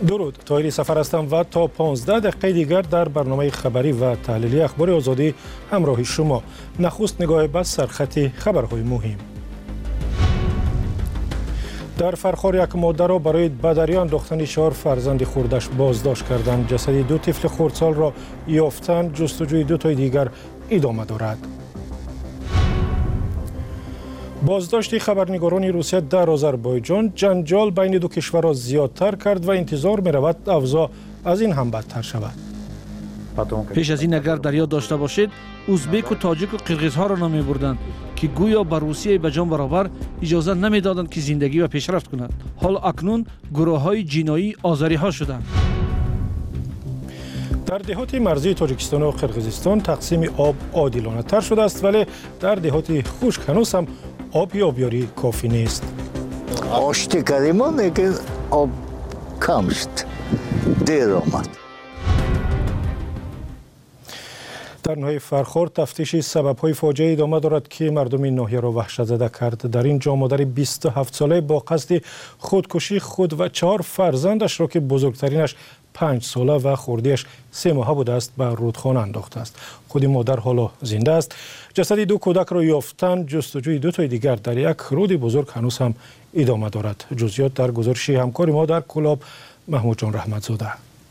درود، طاهری سفر هستم و تا 15 دقیقه دیگر در برنامه خبری و تحلیلی اخبار آزادی همراه شما. نخست نگاه به سرخط خبرهای مهم. در فرخار یک مادر را برای بدری انداختن 4 فرزند خردش بازداشت کردند. جسد 2 طفل خردسال را یافتند. جستجوی 2 تای دیگر ادامه دارد. بازداشت خبرنگاران روسیه در آذربایجان جنجال بین دو کشور را زیادتر کرد و انتظار می رود اوضاع از این هم بدتر شود. پیش از این اگر در یاد داشته باشید ازبک و تاجیک و قرغیزها را نام بردند که گویا به روسیه به جان برابر اجازه نمیدادند که زندگی و پیشرفت کنند. حال اکنون گروه‌های جنایی آذری‌ها شدند. در دهات مرزی تاجیکستان و قرغیزستان تقسیم آب عادلانه تر شده است، ولی در دهات خشک هنوز هم آب یا آبیاری کافی نیست. آشتی کردیم لیکن آب کم شد، دیر آمد. در ناحیه فرخار تفتیش سبب‌های فاجعه ادامه دارد که مردم این ناحیه را وحشت زده کرد. در اینجا مادر 27 ساله با قصد خودکشی خود و 4 فرزندش را که بزرگترینش 5 ساله و خردیش 3 ماهه بوده است به رودخانه انداخته است. خود مادر حالا زنده است. جسد 2 کودک را یافتند. جستجوی 2 تای دیگر در یک رود بزرگ هنوز هم ادامه دارد. جزئیات در گزارش همکار ما در کلاب محمود جان رحمتزاده.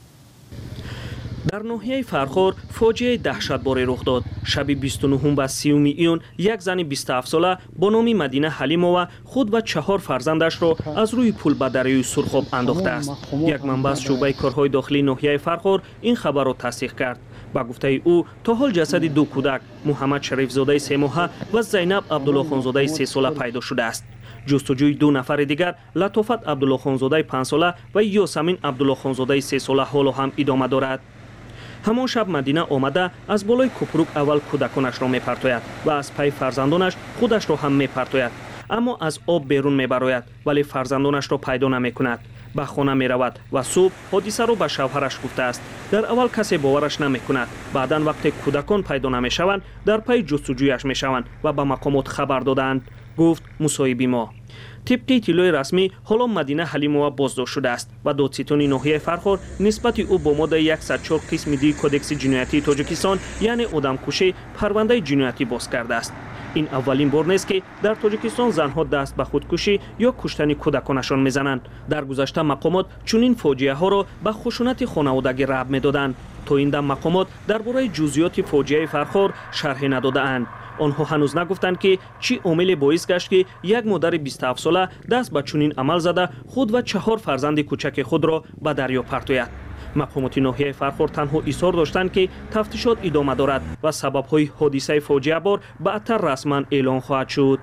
در ناحیه فرخار فاجعه دهشتباری رخ داد. شب 29 و 30 ایون یک زن 27 ساله با نام مدینه حلیمова خود و 4 فرزندش را از روی پل به دریای سرخاب انداخته است. یک منبع از شعبه کارهای داخلی ناحیه فرخار این خبر را تصدیق کرد. با گفته او تا حال جسد 2 کودک محمد شریف زاده 3 ماهه و زینب عبدالله خانزاده 3 ساله پیدا شده است. جستجوی 2 نفر دیگر لطافت عبدالله خانزاده 5 ساله و یاسمین عبدالله خانزاده 3 ساله حالا هم ادامه دارد. همان شب مدینه آمده از بالای کپروک اول کودکانش را میپرتاید و از پای فرزندانش خودش را هم میپرتاید، اما از آب بیرون میبراید ولی فرزندانش را پیدا نمیکند. به خانه میرود و صبح حادثه را به شوهرش گفته است. در اول کسی باورش نمیکند، بعدا وقتی کودکان پیدا نمیشوند در پای جستجویش میشوند و به مقامات خبر دادند، گفت مصاحبی ما. طبق اطلاع رسمی حالا مدینه حلیمова بازداشت شده است و دادستان ناحیه فرخار نسبت او با ماده 104 قسم دی کدکس جنایتی تاجیکستان یعنی آدمکشی پرونده جنایتی باز کرده است. این اولین بار نیست که در تاجیکستان زنها دست به خودکشی یا کشتن کودکانشان میزنند. در گذشته مقامات چنین فاجعه ها را به خشونت خانوادگی ربط میدادند. تا این دم مقامات درباره جزئیات فاجعه فرخار شرح نداده‌اند. آنها هنوز نگفتند که چی عامل باعث گشت که یک مادر 27 ساله دست به چنین عمل زده خود و 4 فرزند کوچک خود را به دریا پرتاید. مقامات ناحیه فرخار تنها اصرار داشتند که تفتیشات ادامه دارد و سبب‌های حادثه فاجعه بار بعدتر رسما اعلان خواهد شد.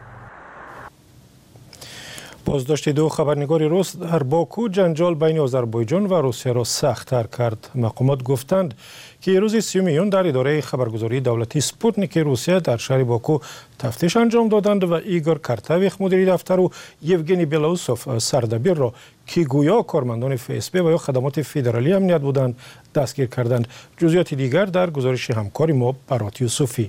بازداشت 2 خبرنگار روس در باکو جنجال بین آذربایجان و روسیه را سخت‌تر کرد. مقامات گفتند که روز 30 ایون در اداره خبرگزاری دولتی سپوتنیک روسیه در شهر باکو تفتیش انجام دادند و ایگور کارتاویخ مدیر دفتر و یوگنی بلاوسوف سردبیر را که گویا کارمندان FSB و یا خدمات فدرالی امنیت بودند دستگیر کردند. جزئیات دیگر در گزارش همکار ما برات یوسفی.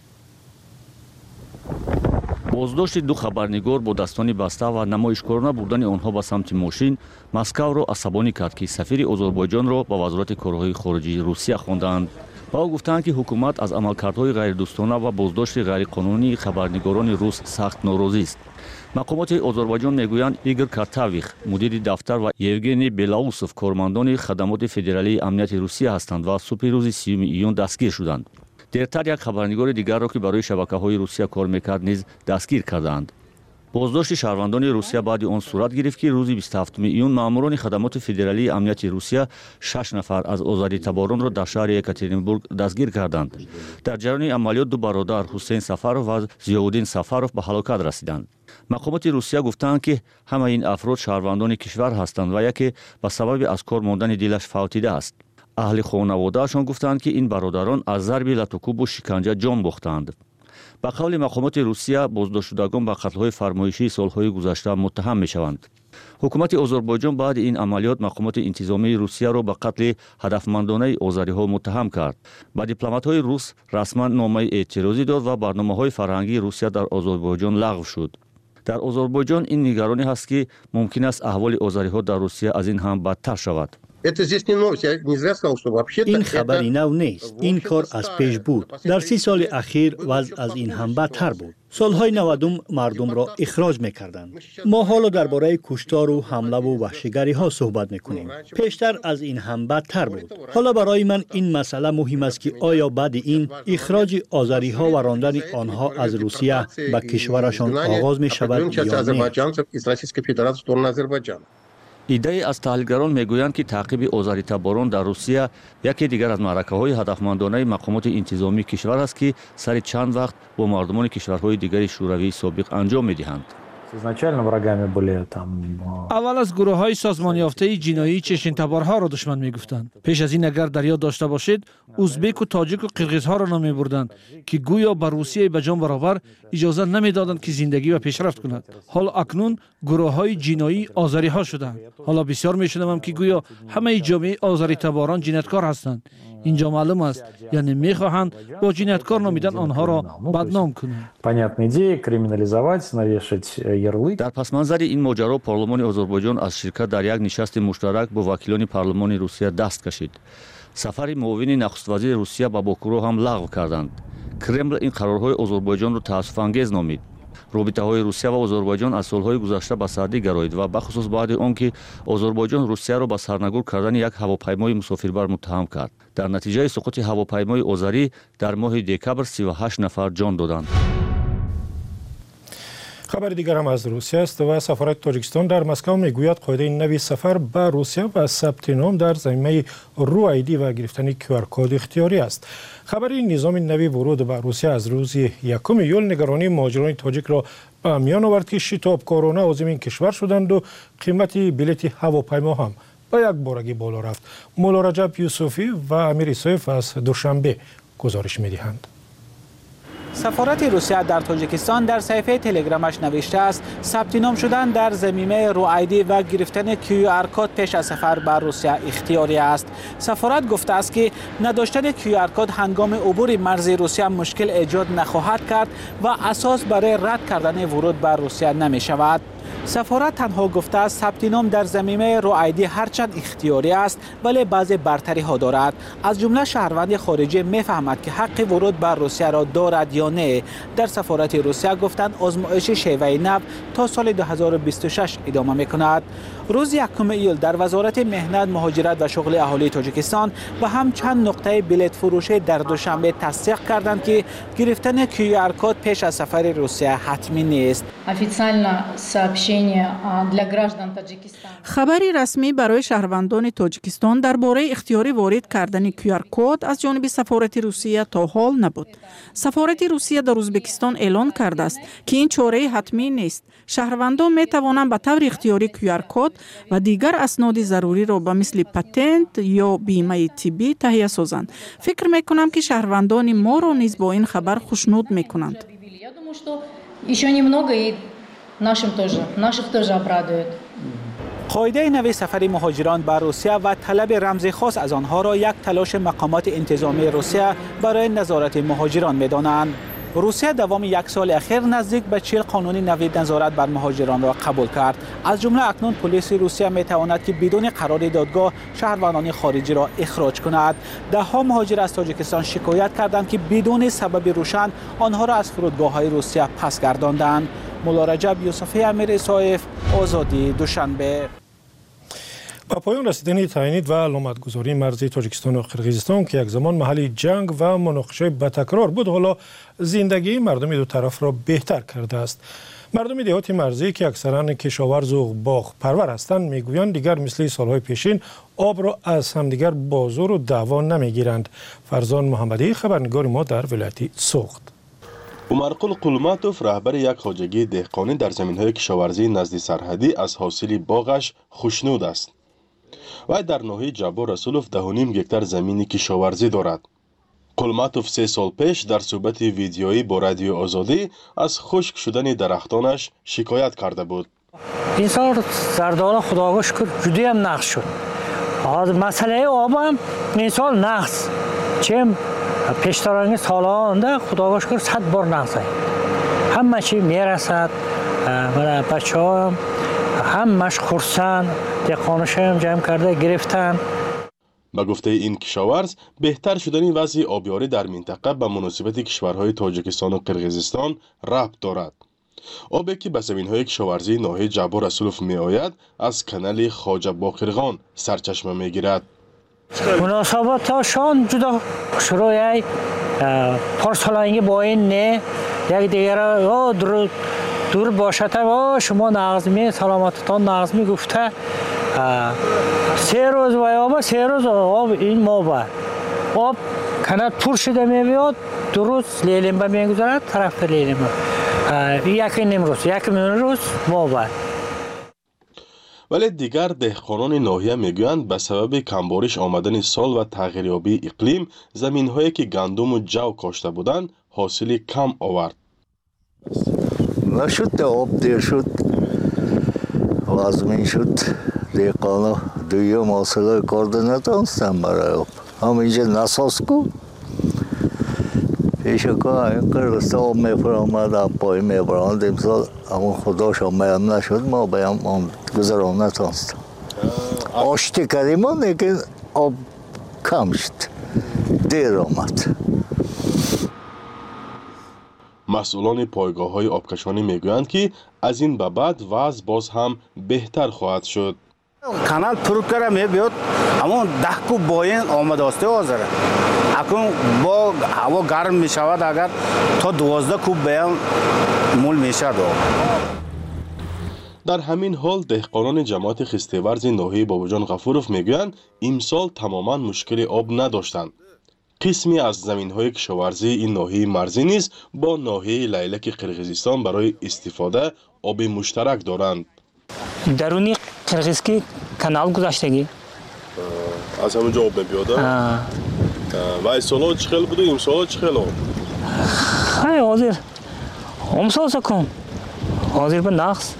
بازداشت 2 خبرنگار با دستان بسته و نمایشکارانه بردن آنها به سمت ماشین مسکو را عصبانی کرد که سفیر آذربایجان را به وزارت کارهای خارجی روسیه خواندند. با گفتند که حکومت از عملکردهای غیردوستانه و بازداشت غیرقانونی خبرنگاران روس سخت ناراضی است. مقامات آذربایجان میگویند ایگور کارتاویخ مدیر دفتر و یوگنی بلاوسوف کارمندان خدمات فدرالی امنیت روسیه هستند و صبح روز 30 ایون دستگیر شدند. دیرتر یک خبرنگار دیگر را که برای شبکه‌های روسیه کار می‌کرد نیز دستگیر کردند. بازداشت شهروندان روسیه بعد آن صورت گرفت که روز 27 ایون ماموران خدمات فدرالی امنیت روسیه 6 نفر از آزادی طلبان را در شهر یکاترینبورگ دستگیر کردند. در جریان عملیات 2 برادر حسین سفرов و ضیاءالدین سفرov به هلاکت رسیدند. مقامات روسیه گفتند که همه این افراد شهروندان کشور هستند و یکی به سبب از کار ماندن دلش فوتیده است. اهل خانواده‌شان گفتند که این برادران از ضرب لطوکوب و شکنجه جان باختند. به قول مقامات روسیه بازداشت شدگان به قتل‌های فرمایشی سال‌های گذشته متهم می‌شوند. حکومت آذربایجان بعد این عملیات مقامات انتظامی روسیه را به قتل هدفمندانه آذری‌ها متهم کرد. با دیپلمات‌های روس رسما نامه اعتراضی داد و برنامه‌های فرهنگی روسیه در آذربایجان لغو شد. در آذربایجان این نگرانی هست که ممکن است احوال آذری‌ها در روسیه از این هم بدتر شود. این خبری نو نیست. این کار از پیش بود. در 30 سال اخیر وضع از این هم بدتر بود. سالهای 90 مردم را اخراج می‌کردند. ما حالا درباره کشتار و حمله و وحشیگری ها صحبت می‌کنیم. پیشتر از این هم بدتر بود. حالا برای من این مسئله مهم است که آیا بعد این اخراج آذری ها و راندن آنها از روسیه به کشورشان آغاز می‌شود یا نه؟ ایده از تحلیلگران میگویند که تعقیب آذری تباران در روسیه یکی دیگر از معرکه‌های هدفمندانه مقامات انتظامی کشور است که سر چند وقت با مردمان کشورهای دیگر شوروی سابق انجام می‌دهند. اول از گروه های سازمان یافته جنایی چشن تبارها را دشمن می گفتند. پیش از این اگر در یاد داشته باشید ازبک و تاجیک و قرغیز ها را نامی بردند که گویا به روسیه به جان برابر اجازه نمی دادند که زندگی و پیشرفت کند. حال اکنون گروه های جنایی آذری ها شدند. حالا بسیار می شنوم که گویا همه جامعه آذری تباران جنایتکار هستند. اینجا معلوم است، یعنی میخواهند با جنایتکار نامیدن آنها را بدنام کنند. در پس منظر این ماجرا پارلمان آذربایجان از شرکت در یک نشست مشترک با وکیلان پارلمان روسیه دست کشید. سفر معاون نخست وزیر روسیه به باکو را هم لغو کردند. کرمل این قرارهای آذربایجان را تأسف انگیز نامید. رابطه های روسیه و آذربایجان از سالهای گذشته به سردی گرایید و بخصوص بعد آنکه آذربایجان روسیه را به سرنگون کردن یک هواپیمای مسافربر متهم کرد. در نتیجه سقوط هواپیمای آذری در ماه دکبر 38 نفر جان دادند. خبر دیگر هم از روسیه است و سفارت تاجیکستان در مسکو میگوید قاعده نوی سفر به روسیه و ثبت نام در زمینه رو آیدی و گرفتن QR کد اختیاری است. خبر نظام نوی ورود به روسیه از روز 1 یول نگرانی مهاجران تاجیک را به میان آورد که شتابکارانه عازم این کشور شدند و قیمت بلیط هواپیما هم با یک بارگی بالا رفت. مولا رجب یوسفی و امیر اسایف از دوشنبه گزارش می‌دهند. سفارت روسیه در تاجیکستان در صفحه تلگرامش نوشته است ثبت نام شدن در ضمیمه رو آیدی و گرفتن QR کد پیش از سفر به روسیه اختیاری است. سفارت گفته است که نداشتن QR کد هنگام عبور مرزی روسیه مشکل ایجاد نخواهد کرد و اساس برای رد کردن ورود به روسیه نمی شود. سفارت تنها گفته است ثبت نام در ضمیمه رو آیدی هرچند اختیاری است ولی بعضی برتری ها دارد. از جمله شهروند خارجی میفهمد که حق ورود بر روسیه را دارد یا نه. در سفارت روسیه گفتند آزمایش شیوه نو تا سال 2026 ادامه میکند. روز 1 ایول در وزارت مهنت، مهاجرت و شغل اهالی تاجیکستان و هم چند نقطه بلیط فروشی در دوشنبه تصدیق کردند که گرفتن QR کد پیش از سفر روسیه حتمی نیست. خبری رسمی برای شهروندان تاجیکستان درباره اختیاری وارد کردن QR کد از جانب سفارت روسیه تا حال نبود. سفارت روسیه در ازبکستان اعلان کرده است که این چاره حتمی نیست. شهروندان می توانند به طور اختیاری QR کد و دیگر اسناد ضروری را به مثل پتنت یا بیمه طبی تهیه سازند. فکر می کنم که شهروندان ما را نیز با این خبر خوشنود می کنند. قاعده نوی سفر مهاجران به روسیه و طلب رمز خاص از آنها را یک تلاش مقامات انتظامی روسیه برای نظارت مهاجران می‌دانند. روسیه دوام 1 سال اخیر نزدیک به 40 قانون نوی نظارت بر مهاجران را قبول کرد. از جمله اکنون پلیس روسیه می‌تواند که بدون قرار دادگاه شهروندان خارجی را اخراج کند. ده‌ها مهاجر از تاجیکستان شکایت کردند که بدون سبب روشن آنها را از فرودگاه‌های روسیه پس گرداندند. مولا رجب یوسفی، امیر اسایف، آزادی، دوشنبه. با پایان رسیدن تعیین و علامتگذاری مرزی تاجیکستان و قرغیزستان که یک زمان محل جنگ و مناقشه با تکرار بود، حالا زندگی مردم دو طرف را بهتر کرده است. مردم دهات مرزی که اکثرا کشاورز و باغ پرور هستند میگویند دیگر مثل سالهای پیشین آب را از همدیگر با زور و دعوا نمیگیرند. فرزان محمدی، خبرنگار ما در ولایت سوخت. عمرقل قلماتوف رهبر یک خواجگی دهقانی در زمین‌های کشاورزی نزد سرحدی از حاصل باغش خوشنود است. و در ناحیه جبار رسولوف 10.5 گکتار زمین کشاورزی دارد. قلماتوف 3 سال پیش در صحبت ویدیویی با رادیو آزادی از خشک شدن درختانش شکایت کرده بود. این سال زردالو خدا را شکر جدی هم نقص شد. مسئله آب هم این سال نقص. چیم پیشترانه سالها آنده خدا را شکر 100 بار نقص است. همه چی میرسد. بچه ها همش خرسند. دهقانش هم جمع کرده گرفتن. به گفته این کشاورز بهتر شدن وضع آبیاری در منطقه به مناسبت کشورهای تاجیکستان و قرقیزستان ربط دارد. آبی که به زمین‌های کشاورزی ناحیه جبار رسولوف می‌آید از کانال خواجه باقرخان سرچشمه می‌گیرد. مناسباتشان جدا شروعی پارسالانگی با این نه یک دیگر دور باشد شما نغزمی سلامتتان نغزمی گفته 3 روز و آب 3 روز آب این ما آب کانال پر شده میاد 2 روز لیلمبا میگذارد طرف لیلمبا یکی نیم روز یک روز ما ولی دیگر دهقانان ناحیه میگویند به سبب کمبارش آمدن سال و تغییریابی اقلیم زمین‌هایی که گندم و جو کاشته بودند حاصل کم آورد. نشد آب دیر شد وزمین شد دهقانا دویم حاصله کرده نتونستم برای آب همینجا نساز کو پیشه که این قرصه آب میفرامد پای میبراند امسال اما خداش آمیم نشد ما بایم گذران نتونستم آشتی کردیم لیکن آب کم شد دیر آمد. مسئولان پایگاه‌های آبکشانی میگویند که از این به بعد وضع باز هم بهتر خواهد شد. کانال پر کرده میبیاد اما 10 کوب با این آمده است حاضره اکنون با هوا گرم میشود اگر تا 12 کوب بیان مول میشد. در همین حال دهقانان جماعت خستیورز ناحیه باباجان غفوروف میگویند امسال تماما مشکل آب نداشتند. قسمی از زمین‌های کشاورزی این ناحیه مرزی نیز با ناحیه لیلک قرقیزستان برای استفاده آب مشترک دارند. درونی قرقیزکی کانال گذاشتگی از همونجا آب می‌بیاده و امسال چه خیلی بوده امسال چه خیلی آب؟ های حاضر امسال سکن حاضر به نقص.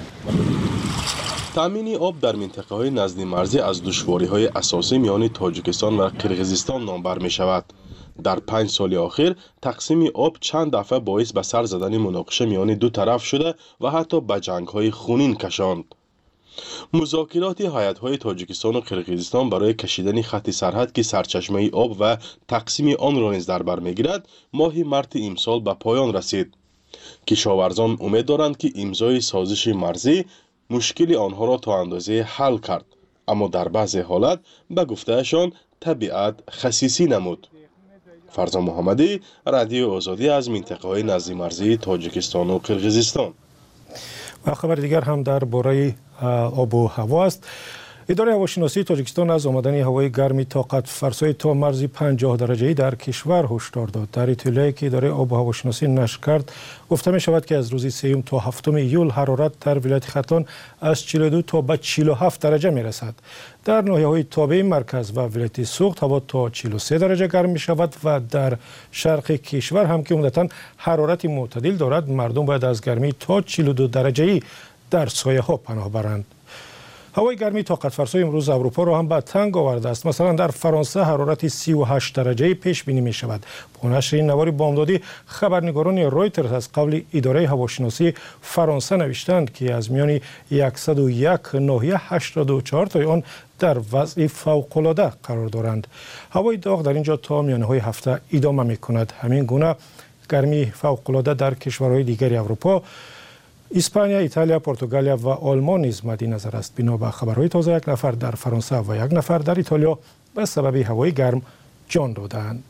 تامین آب در منطقه‌های نزدیک مرزی از دشواری‌های اساسی میان تاجیکستان و قرقیزستان نامبر می‌شود. در 5 سال اخیر تقسیم آب چند دفعه باعث به سر زدن مناقشه میان دو طرف شده و حتی به جنگ‌های خونین کشاند. مذاکرات هیئت‌های تاجیکستان و قرقیزستان برای کشیدن خط سرحد که سرچشمه آب و تقسیم آن را نیز در بر می‌گیرد ماه مارس امسال به پایان رسید. کشاورزان امید دارند که امضای سازش مرزی مشکل آنها را تا اندازه حل کرد، اما در بعضی حالت به گفتهشان طبیعت خسیسی نمود. فرزا محمدی، رادیو آزادی از منطقه‌های نزدیک مرزی تاجیکستان و قرقیزستان. و خبر دیگر هم در باره آب و هوا است. اداره هواشناسی تاجیکستان از آمدن هوای گرمی طاقت فرسای تا مرز 50 درجه‌ای در کشور هشدار داد. در اطلاعی که اداره آب و هواشناسی نشر کرد گفته می شود که از روز 3 تا 7 ایول حرارت در ولایت ختلان از 42 تا به 47 درجه می رسد. در ناحیه‌های تابع مرکز و ولایت سوخت هوا تا 43 درجه گرم می شود و در شرق کشور هم که عمدتاً حرارت معتدل دارد مردم باید از گرمی تا 42 درجه‌ای در سایه ها پناه برند. هوای گرمی طاقت فرسای امروز اروپا را هم به تنگ آورده است. مثلا در فرانسه حرارت 38 درجه پیش بینی می شود. با نشر این نوار بامدادی خبرنگاران رویترز از قبل اداره هواشناسی فرانسه نوشتند که از میان 101 ناحیه 84 تا آن در وضع فوق‌العاده قرار دارند. هوای داغ در اینجا تا میانه‌های هفته ادامه می کند. همین گونه گرمی فوق‌العاده در کشورهای دیگر اروپا اسپانیا، ایتالیا، پرتغالیا و آلمان نیز مد نظر است. بنا به خبرهای تازه 1 نفر در فرانسه و 1 نفر در ایتالیا به سبب هوای گرم جان دادند.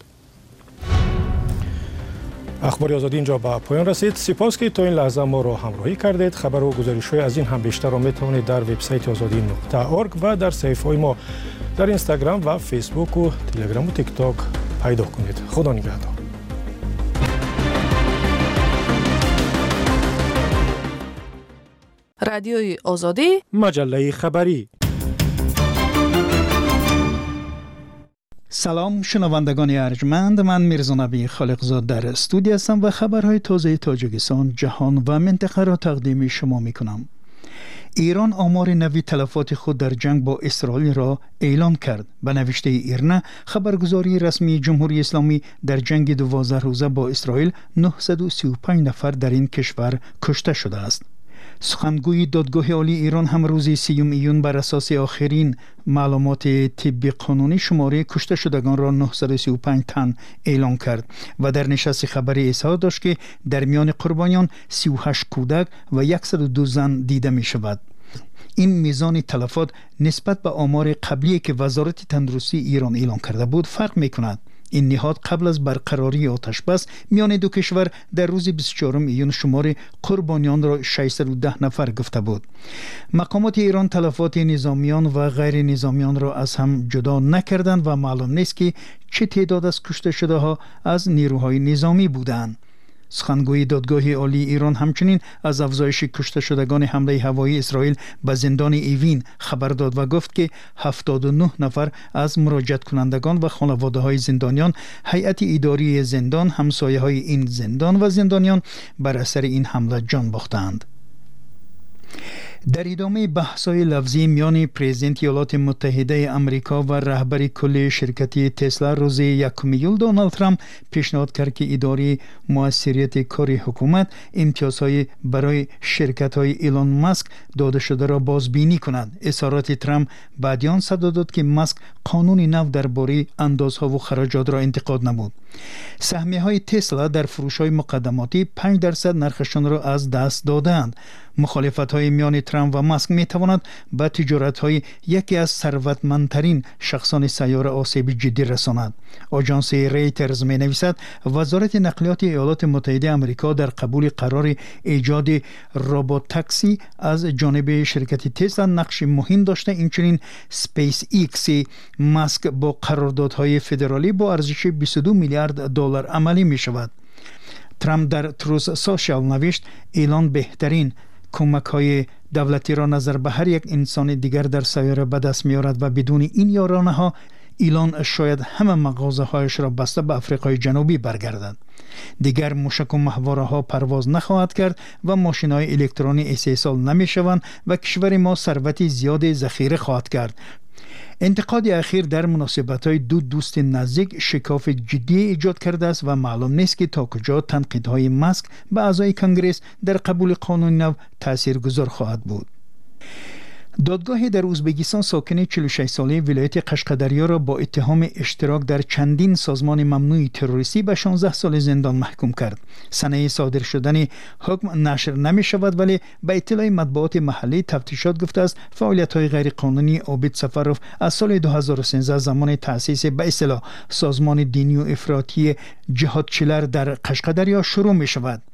اخبار آزادی اینجا به پایان رسید. سپاس که تا این لحظه ما را همراهی کردید. خبر و گزارش‌های از این هم بیشتر را می‌توانید در وبسایت azadi.org و در صفحه‌های ما در اینستاگرام و فیسبوک و تلگرام و تیک تاک پیدا کنید. خدا نگهدار. رادیوی آزادی، مجله خبری. سلام شنوندگان ارجمند، من میرزا نبی خالقزاد در استودیو هستم و خبرهای تازه تاجیکستان، جهان و منطقه را تقدیم شما میکنم. ایران آمار نوی تلفات خود در جنگ با اسرائیل را اعلام کرد. به نوشته ایرنا، خبرگزاری رسمی جمهوری اسلامی در جنگ 12 روزه با اسرائیل 935 نفر در این کشور کشته شده است. سخنگوی دادگاه عالی ایران هم روز 3 ایون بر اساس آخرین معلومات طبی قانونی شماره کشته شدگان را 935 تن اعلام کرد و در نشست خبری اظهار داشت که در میان قربانیان 38 کودک و 102 زن دیده می شود. این میزان تلفات نسبت به آمار قبلی که وزارت تندرستی ایران اعلام کرده بود فرق می کند. این نهاد قبل از برقراری آتش بس میان دو کشور در روز 24 ایون شمار قربانیان را 610 نفر گفته بود. مقامات ایران تلفات نظامیان و غیر نظامیان را از هم جدا نکردند و معلوم نیست که چه تعداد از کشته شده ها از نیروهای نظامی بودند. سخنگوی دادگاه عالی ایران همچنین از افزایش کشته شدگان حمله هوایی اسرائیل به زندان ایوین خبر داد و گفت که 79 نفر از مراجعت کنندگان و خانواده های زندانیان، هیئت اداری زندان، همسایه های این زندان و زندانیان بر اثر این حمله جان باختند. در ادامه بحث‌های لفظی میان پرزیدنت ایالات متحده آمریکا و رهبر کل شرکت تسلا روز 1 ایول دونالد ترامپ پیشنهاد کرد که اداره موثریت کار حکومت امتیازهای برای شرکت‌های ایلان ماسک داده شده را بازبینی کند. اظهارات ترامپ بعد آن صدا داد که ماسک قانون نو درباره اندازها و خراجات را انتقاد نمود. سهمیه‌های تسلا در فروش‌های مقدماتی 5% نرخشان را از دست دادند. مخالفت‌های میان ترامپ و ماسک می‌تواند به تجارت‌های یکی از ثروتمندترین شخصان سیاره آسیب جدی رساند. آژانس ریترز می‌نویسد وزارت نقلیات ایالات متحده آمریکا در قبول قرار ایجاد ربات تاکسی از جانب شرکت تسلا نقش مهم داشته. اینچنین اسپیس ایکس ماسک با قراردادهای فدرالی با ارزش 22 میلیارد دلار عملی می‌شود. ترامپ در تروس سوشال نوشت ایلان بهترین کمک‌های دولتی را نظر به هر یک انسان دیگر در سیاره به دست می‌آورد و بدون این یارانه‌ها ایلان شاید همه مغازه‌هایش را بسته به آفریقای جنوبی برگردد. دیگر موشک و ماهواره‌ها پرواز نخواهد کرد و ماشین‌های الکترونی استحصال نمی‌شوند و کشور ما ثروت زیاد ذخیره خواهد کرد. انتقاد اخیر در مناسبت‌های دو دوست نزدیک شکاف جدی ایجاد کرده است و معلوم نیست که تا کجا تنقیدهای ماسک به اعضای کنگره در قبول قانون نو تاثیرگذار خواهد بود. دادگاه در ازبکستان ساکن 46 ساله ولایت قشقدریا را با اتهام اشتراک در چندین سازمان ممنوع تروریستی به 16 سال زندان محکوم کرد. سنه صادر شدن حکم نشر نمی شود ولی به اطلاع مطبوعات محلی تفتیشات گفته است فعالیت‌های غیرقانونی عابد سفروف از سال 2013 زمان تأسیس به اصطلاح سازمان دینی و افراطی جهاد چلر در قشقدریا شروع می شود.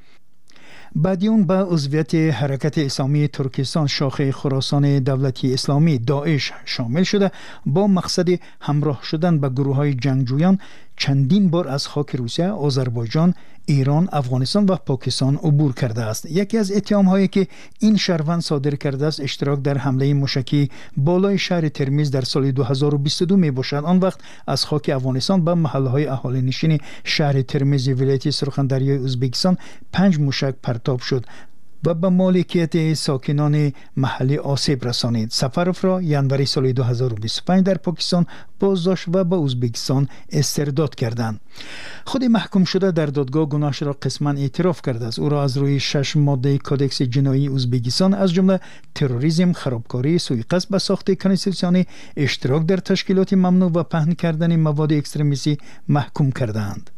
بعدیون به عضویت حرکت اسلامی ترکستان شاخه خراسان دولتی اسلامی داعش شامل شده با مقصد همراه شدن به گروه‌های جنگجویان چندین بار از خاک روسیه، آذربایجان، ایران، افغانستان و پاکستان عبور کرده است. یکی از اتهام‌هایی که این شهروند صادر کرده است اشتراک در حمله موشکی بالای شهر ترمیز در سال 2022 میباشد. آن وقت از خاک افغانستان به محله‌های اهالی نشین شهر ترمیز ولایت سرخندریای ازبکستان 5 موشک پرتاب شد و به مالکیت ساکنان محلی آسیب رسانید. سفروف را ینوری سال 2025 در پاکستان بازداشت و به ازبکستان استرداد کردند. خود محکوم شده در دادگاه گناهش را قسما اعتراف کرده است. او را از روی 6 ماده کدکس جنایی ازبکستان از جمله تروریسم، خرابکاری، سوءقصد به ساخت کنستیتوسیونی، اشتراک در تشکیلات ممنوع و پهن کردن مواد اکستریمیستی محکوم کردند.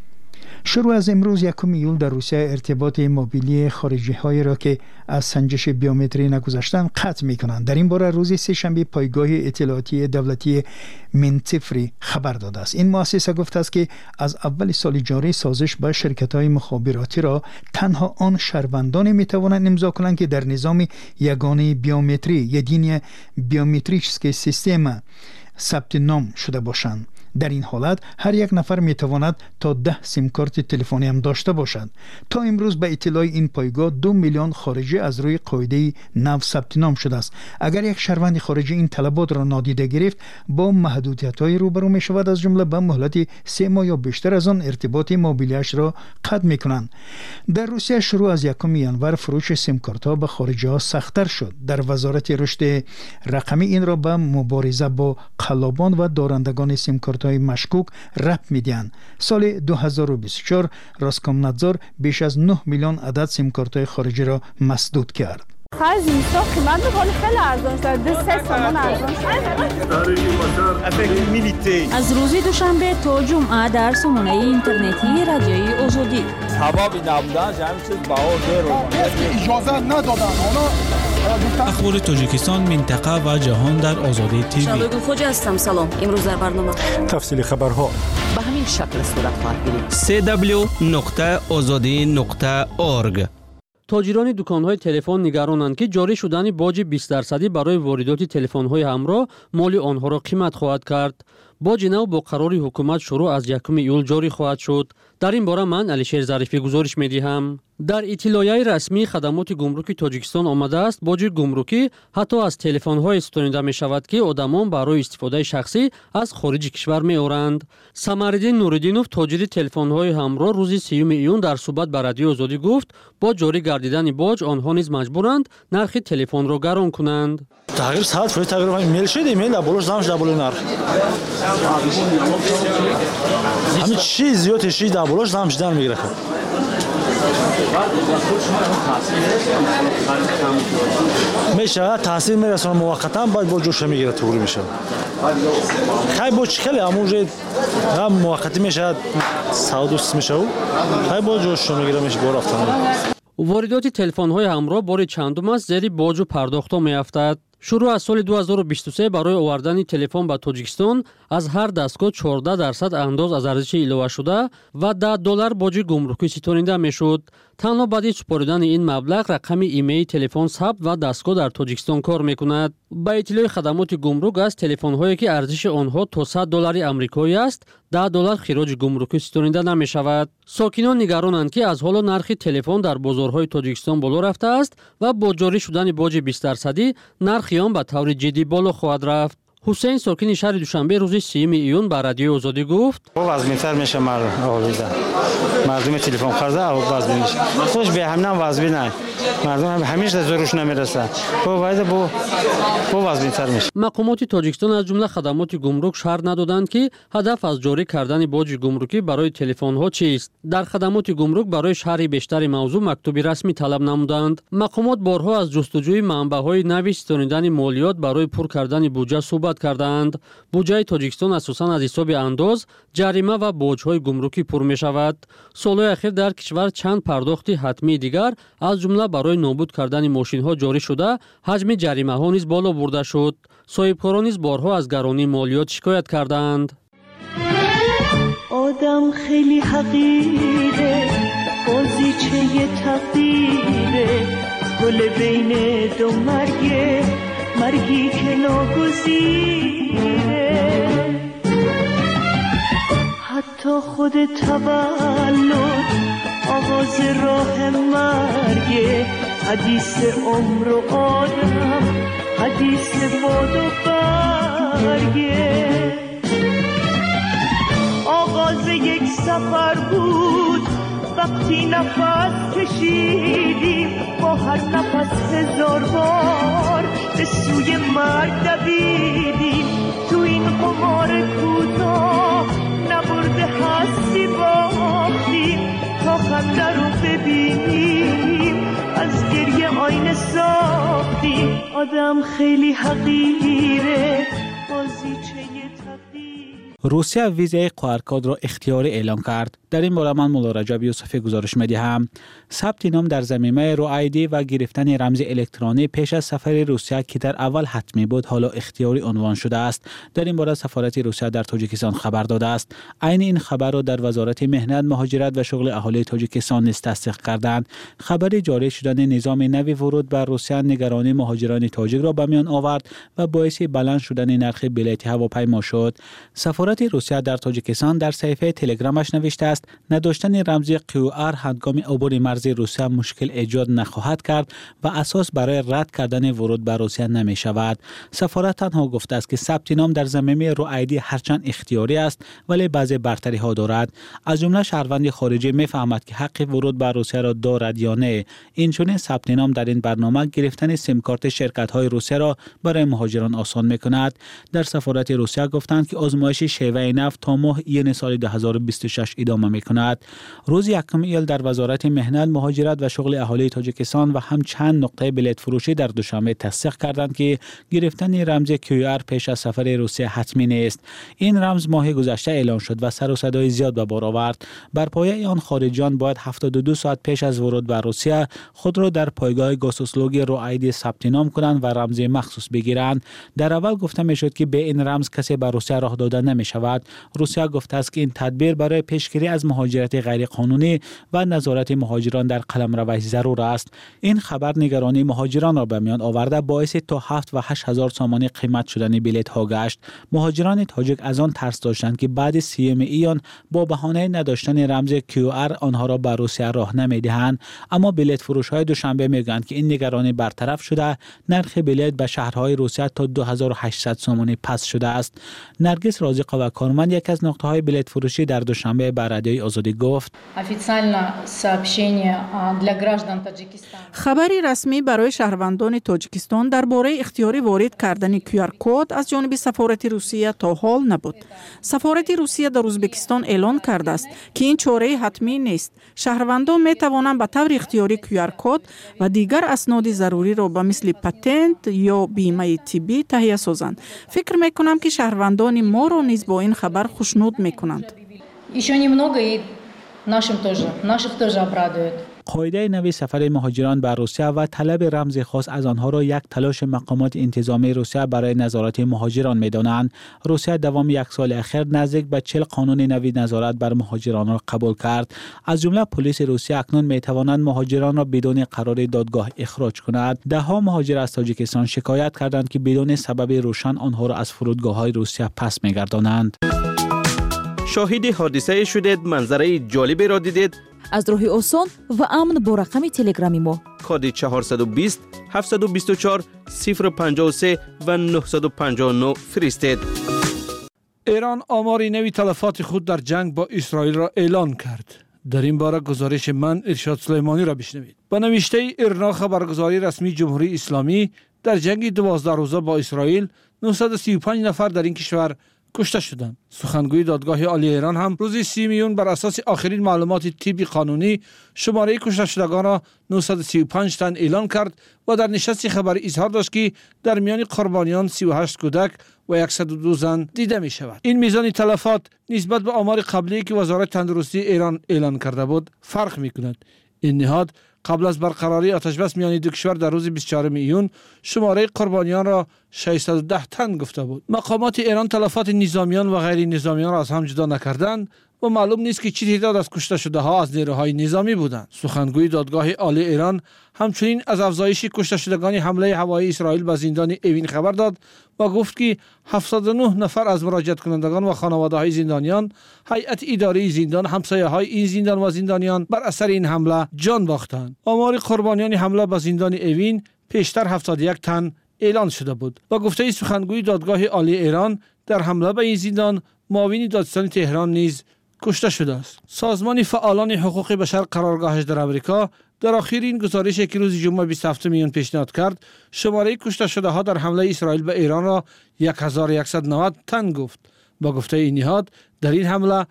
شروع از امروز 1 ایول در روسیه ارتباط موبیلی خارجی هایی را که از سنجش بیومتری نگذاشتند قطع می کنند. در این باره روز سه‌شنبه پایگاه اطلاعاتی دولتی منتفری خبر داده است. این مؤسسه گفته است که از اول سال جاری سازش با شرکت های مخابراتی را تنها آن شهروندان می توانند امضا کنند که در نظام یگانه بیومتری یدین بیومتریکس سیستم ثبت نام شده باشند. در این حالت هر یک نفر می تواند تا 10 سیم کارت تلفنی هم داشته باشد. تا امروز به اطلاع این پایگاه 2 میلیون خارجی از روی قاعده نو ثبت نام شده است. اگر یک شهروند خارجی این طلبات را نادیده گرفت با محدودیت‌های روبرو می شود، از جمله به مهلت 3 ماه یا بیشتر از آن ارتباط موبیلیش را قطع می کنند. در روسیه شروع از 1 ینور فروش سیم کارت ها به خارجی ها سخت‌تر شد. در وزارت رشد رقمی این را به مبارزه با قلابان و دارندگان سیم کارت های مشکوک ربط میدهند. سال 2024 راسکومنادزور بیش از 9 میلیون عدد سیم کارت های خارجی را مسدود کرد. خرج زمستان قیمت میکنه خیلی ارزان شد 2-3 تومان ارزان شد. از روز دوشنبه تا جمعه در سامانه اینترنتی رادیوی آزادی حبابی نبودن همین چیز بهار اجازه ندادن اخبار تاجیکستان، منطقه و جهان در آزادی تیوی. شبگون خوج هستم. سلام. امروز در برنامه تفصیل خبرها به همین شکل صورت خواهد گرفت. www.azadi.org. تاجران دکان‌های تلفن نگرانند که جاری شدن باج 20% برای واردات تلفن‌های همراه مال آنها را قیمت خواهد کرد. باج نو با قرار حکومت شروع از 1 ایول جاری خواهد شد. در این باره من علیشیر ظریفی گزارش می‌دهم. در اطلاعیه رسمی خدمات گمرکی تاجیکستان آمده است باج گمرکی حتی از تلفن‌های ستانیده می‌شود که آدمان برای استفاده شخصی از خارج کشور می‌آورند. سمرالدین نوردینوف تاجر تلفن‌های همراه روز 3 ایون در صحبت با رادیو آزادی گفت با جاری گردیدن باج آنها نیز مجبورند نرخ تلفن را گران کنند. تغییر ساعت شد تقریبا ایمیل شد ایمیل دبلش زمش دبل نرخ همین چیز زیاد چیز دبلش زمش در میگیره میشه تاثیر میرسونه موقتا باید با جوش میگیره طوری میشه خیلی با چکلی همونجا هم موقتی میشه سعودوست میشه خیلی با جوش میگیره میشه بار افتانه واردات تلفن‌های همراه بار چندم است زیر باج و پرداخت‌ها می‌افتد. شروع از سال 2023 برای آوردن تلفن به تاجیکستان از هر دستگاه 14% انداز از ارزش ایلوه شده و $10 باج گمرکی ستانیده میشد. تنها بعد سپردن این مبلغ رقم ایمیل تلفن ثبت و دستگاه در تاجیکستان کار میکند. با اطلاع خدمات گمرک از تلفن‌هایی که ارزش آنها تا $100 آمریکایی است، $10 خراج گمرکی ستانیده نمیشود. ساکنان نگرانند که از حالا نرخ تلفن در بازارهای تاجیکستان بالا رفته است و با جاری شدن باج 20% نرخ آن به طور جدی بالا خواهد رفت. حسین ساکن شهر دوشنبه روز 3 ایون به رادیو آزادی گفت وزن‌تر میشه مردم تلفن خرده او وزن میشه خوش به همین وزن نه مردم همیشه زورش نمیرسه باید با وزن‌تر میشه. مقامات تاجیکستان از جمله خدمات گمرک شرح ندادند که هدف از جاری کردن باج گمرکی برای تلفن ها چیست. در خدمات گمرک برای شرح بیشتر موضوع مکتوبی رسمی طلب نمودند. مقامات بارها از جستجوی منبع‌های نوی ستانیدن مالیات برای پر کردن بودجه صحبت کردند. بودجه تاجیکستان اساساً از حساب انداز، جریمه و باج‌های گمرکی پر می‌شود. سال‌های اخیر در کشور چند پرداخت حتمی دیگر از جمله برای نابود کردن ماشین‌ها جاری شده، حجم جریمه‌ها نیز بالا برده شد. صاحبکاران نیز بارها از گرانی مالیات شکایت کردند. آدم خیلی حقیره، بازیچه تقدیره، گل بین دو مرگی که ناگزیره. حتی خود تولد آغاز راه مرگه، حدیث عمر و آدم، حدیث باد و برگه. آغاز یک سفر بود وقتی نفس کشیدیم، با هر نفس 1000 بار به سوی مرگ دویدیم. تو این قمار کوتاه نبرده هستی باختیم، تا خنده رو ببینیم از گریه آینه ساختیم. آدم خیلی حقیره، بازیچه روسیه ویزای قرارکاد را اختیاری اعلام کرد. در این باره من مولا رجب یوسفی گزارش می‌دهم. ثبت نام در ضمیمه رو آیدی و گرفتن رمز الکترونی پیش از سفر روسیه که در اول حتمی بود حالا اختیاری عنوان شده است. در این باره سفارت روسیه در تاجیکستان خبر داده است. عین این خبر را در وزارت مهنت، مهاجرت و شغل اهالی تاجیکستان نیز تصدیق کردند. خبر جاری شدن نظام نوی ورود بر روسیه نگرانی مهاجران تاجیک را به میان آورد و باعث بلند شدن نرخ بلیط هواپیما شد. سفارت روسیه در تاجیکستان در صفحه تلگرامش نوشته است نداشتن رمز QR هنگام عبور مرزی روسیه مشکل ایجاد نخواهد کرد و اساس برای رد کردن ورود به روسیه نمی شود. سفارت تنها گفته است که ثبت نام در ضمیمه رو آیدی هرچند اختیاری است ولی بعضی برتری ها دارد. از جمله شهروند خارجی میفهمد که حق ورود به روسیه را دارد یا نه. این چنین ثبت نام در این برنامه گرفتن سیم کارت شرکت های روسیه را برای مهاجران آسان میکند. در سفارت روسیه گفتند که آزمایش شیوه نفت تا ماه ایون سال 2026 ادامه اعلام می‌کند. روز 1 ایل در وزارت مهنت، مهاجرت و شغل اهالی تاجیکستان و هم چند نقطه بلیط فروشی در دوشنبه تصدیق کردند که گرفتن رمز QR پیش از سفر روسیه حتمی نیست. این رمز ماه گذشته اعلان شد و سر و صدای زیاد به بار آورد. بر پایه آن خارجیان باید 72 ساعت پیش از ورود به روسیه خود را در پایگاه گاسوسلوگ روعیدی ثبت نام کنند و رمز مخصوص بگیرند. در اول گفته میشد که به این رمز کسی به روسیه راه داده نمی شود. روسیه گفته است که این تدبیر برای پیشگیری از مهاجرت غیر قانونی و نظارت مهاجران در قلمروش ضرور است. این خبر نگرانی مهاجران را به میان آورده باعث تا 7 و 8 هزار سامانی قیمت شدن بلیط ها گشت. مهاجران تاجیک از آن ترس داشتند که بعد 30 ایان با بهانه نداشتن رمز QR آنها را به روسیه راه نمیدهند، اما بلیط فروش های دوشنبه میگویند که این نگرانی برطرف شده. نرخ بلیط به شهرهای روسیه تا 2800 سومانی پس شده است. نرگس رازقova کارمند یک از نقطه های بلیط فروشی در دوشنبه به رادیوی آزادی گفت: خبری رسمی برای شهروندان تاجیکستان درباره اختیاری وارد کردن QR کد از جانب سفارت روسیه تا حال نبود. سفارت روسیه در ازبکستان اعلان کرده است که این چاره حتمی نیست. شهروندان می توانند به طور اختیاری QR کد و دیگر اسناد ضروری را به مثل پتنت یا بیمه طبی تهیه سازند. فکر می کنم که شهروندان ما را نیز با این خبر خوشنود می کنند. قاعده نوی سفر مهاجران به روسیه و طلب رمز خاص از آنها را یک تلاش مقامات انتظامی روسیه برای نظارت مهاجران می‌دانند. روسیه دوام یک سال اخیر نزدیک به 40 قانون نوی نظارت بر مهاجران را قبول کرد. از جمله پلیس روسیه اکنون می‌توانند مهاجران را بدون قرار دادگاه اخراج کند. ده‌ها مهاجر از تاجیکستان شکایت کردند که بدون سبب روشن آنها را از فرودگاه‌های روسیه پس می‌گردانند. شاهد حادثه شدید، منظره جالبی را دیدید؟ از راه آسان و امن با رقم تلگرامی ما کد 420 724 053 و 959 فرستید. ایران آمار نوی تلفات خود در جنگ با اسرائیل را اعلان کرد. در این باره گزارش من ارشاد سلیمانی را بشنوید. با نوشته ایرنا خبرگزاری رسمی جمهوری اسلامی، در جنگ 12 روزه با اسرائیل 935 نفر در این کشور کشته شدند. سخنگوی دادگاه عالی ایران هم روز 30 میون بر اساس آخرین معلومات طبی قانونی شماره کشته شدگان را 935 تن اعلان کرد و در نشست خبری اظهار داشت که در میان قربانیان 38 کودک و 102 زن دیده می شود. این میزان تلفات نسبت به آمار قبلی که وزارت تندرستی ایران اعلان کرده بود فرق می کند. این نهاد قبل از برقراری آتشبس میان دو کشور در روز 24 ایون شماره قربانیان را 610 تن گفته بود. مقامات ایران تلفات نظامیان و غیر نظامیان را از هم جدا نکردند و معلوم نیست که چه تعداد از کشته شده ها از نیروهای نظامی بودند. سخنگوی دادگاه عالی ایران همچنین از افزایش کشته شدگان حمله هوایی اسرائیل به زندان اوین خبر داد و گفت که 79 نفر از مراجعت کنندگان و خانواده های زندانیان، هیئت اداری زندان، همسایه های این زندان و زندانیان بر اثر این حمله جان باختند. آمار قربانیان حمله به زندان اوین پیشتر 71 تن اعلان شده بود. با گفته سخنگوی دادگاه عالی ایران، در حمله به این زندان معاون دادستان تهران نیز کشته شده است. سازمان فعالان حقوق بشر قرارگاهش در امریکا در آخر این گزارشی که روز جمعه 27 میون پیشنهاد کرد، شماره کشته شده ها در حمله اسرائیل به ایران را 1190 تن گفت. با گفته این نهاد، در این حمله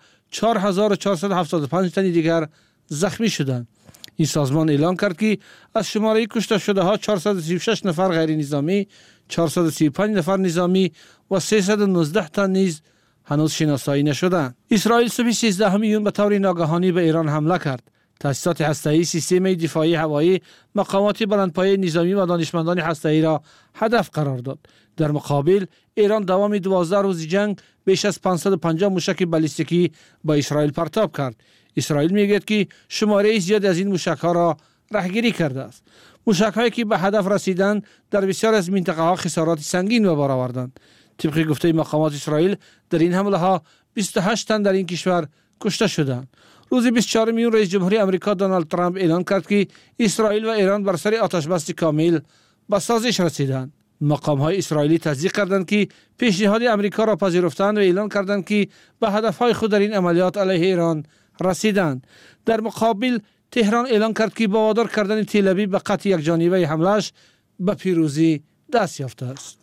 4475 تن دیگر زخمی شدند. این سازمان اعلان کرد که از شماره کشته شده ها 436 نفر غیر نظامی، 435 نفر نظامی و 319 تن نیز هنوز شناسایی نشدند. اسرائیل صبح 13 میون به طور ناگهانی به ایران حمله کرد. تاسیسات هسته‌ای، سیستم دفاعی هوایی، مقامات بلندپایه نظامی و دانشمندان هسته‌ای را هدف قرار داد. در مقابل ایران دوام 12 روز جنگ بیش از 550 موشک بالستیکی با اسرائیل پرتاب کرد. اسرائیل میگوید که شماره زیاد از این موشک‌ها را رهگیری کرده است. موشک‌هایی که به هدف رسیدند در بسیار از منطقه‌ها خسارات سنگین به بار آوردند. طبق گفته مقامات اسرائیل، در این حمله ها 28 تن در این کشور کشته شدند. روز 24 میون رئیس جمهوری آمریکا دونالد ترامپ اعلان کرد که اسرائیل و ایران بر سر آتشبس کامل به سازش رسیدند. مقام‌های اسرائیلی تصدیق کردند که پیشنهاد آمریکا را پذیرفتند و اعلان کردند که به هدف‌های خود در این عملیات علیه ایران رسیدند. در مقابل تهران اعلان کرد که با وادار کردن تل‌آویو به قطع یک جانبه حمله‌اش به پیروزی دست یافته است.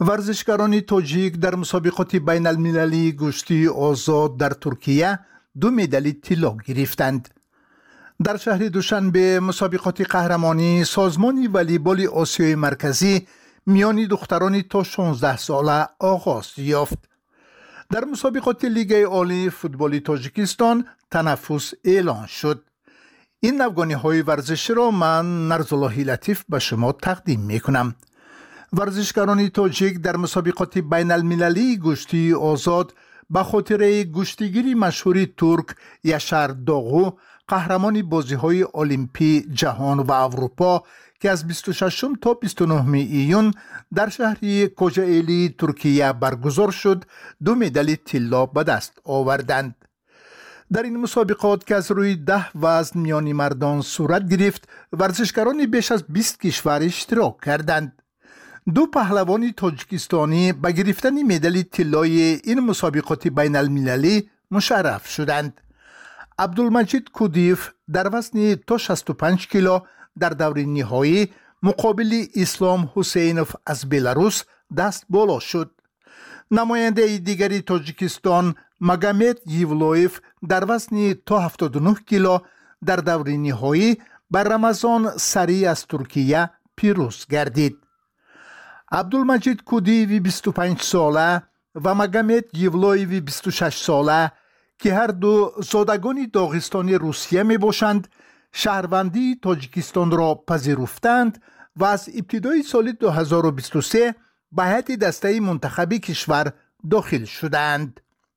ورزشکاران تاجیک در مسابقات بین المللی گشتی آزاد در ترکیه 2 مدال طلا گرفتند. در شهر دوشنبه مسابقات قهرمانی سازمان والیبال آسیای مرکزی میان دختران تا 16 ساله آغاز یافت. در مسابقات لیگ عالی فوتبال تاجیکستان تنفس اعلان شد. این نوگانی‌های ورزش را من نرزالله لطیف به شما تقدیم می‌کنم. ورزشکاران تاجیک در مسابقات بین المللی گشتی آزاد به خاطر گشتیگیری مشهور ترک یاشار داغو قهرمان بازی‌های المپی جهان و اروپا که از 26 تا 29 ایون در شهر کوجایلی ترکیه برگزار شد 2 مدال طلا به دست آوردند. در این مسابقات که از روی 10 وزن میان مردان صورت گرفت ورزشکاران بیش از 20 کشور اشتراک کردند. 2 پهلوان تاجیکستانی به گرفتن مدال طلای این مسابقات بین المللی مشرف شدند. عبدالمجید کودیف در وزن تا 65 کیلو در دور نهایی مقابل اسلام حسینوف از بلاروس دست بالا شد. نماینده دیگری تاجیکستان مگامد یولویف در وزن تا 79 کیلو در دور نهایی بر رمضان سری از ترکیه پیروز گردید. عبدالمجید کودیوی 25 ساله و مگامد یولویوی 26 ساله که هر دو زادگان داغستانی روسیه می باشند شهروندی تاجیکستان را پذیرفتند و از ابتدای سال 2023 به هیئت دسته منتخبی کشور داخل شدند.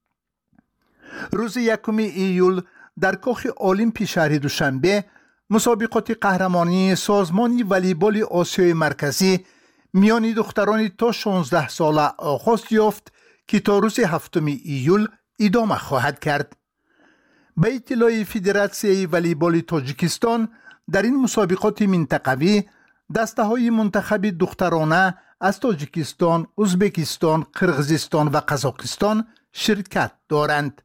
روز 1 ایول در کاخ المپی شهر دوشنبه مسابقات قهرمانی سازمان والیبال آسیای مرکزی میان دختران تا 16 ساله آغاز یافت که تا روز 7 ایول ادامه خواهد کرد. به اطلاع فدراسیون والیبال تاجیکستان در این مسابقات منطقوی دسته‌های منتخب دخترانه از تاجیکستان، ازبکستان، قرغیزستان و قزاقستان شرکت دارند.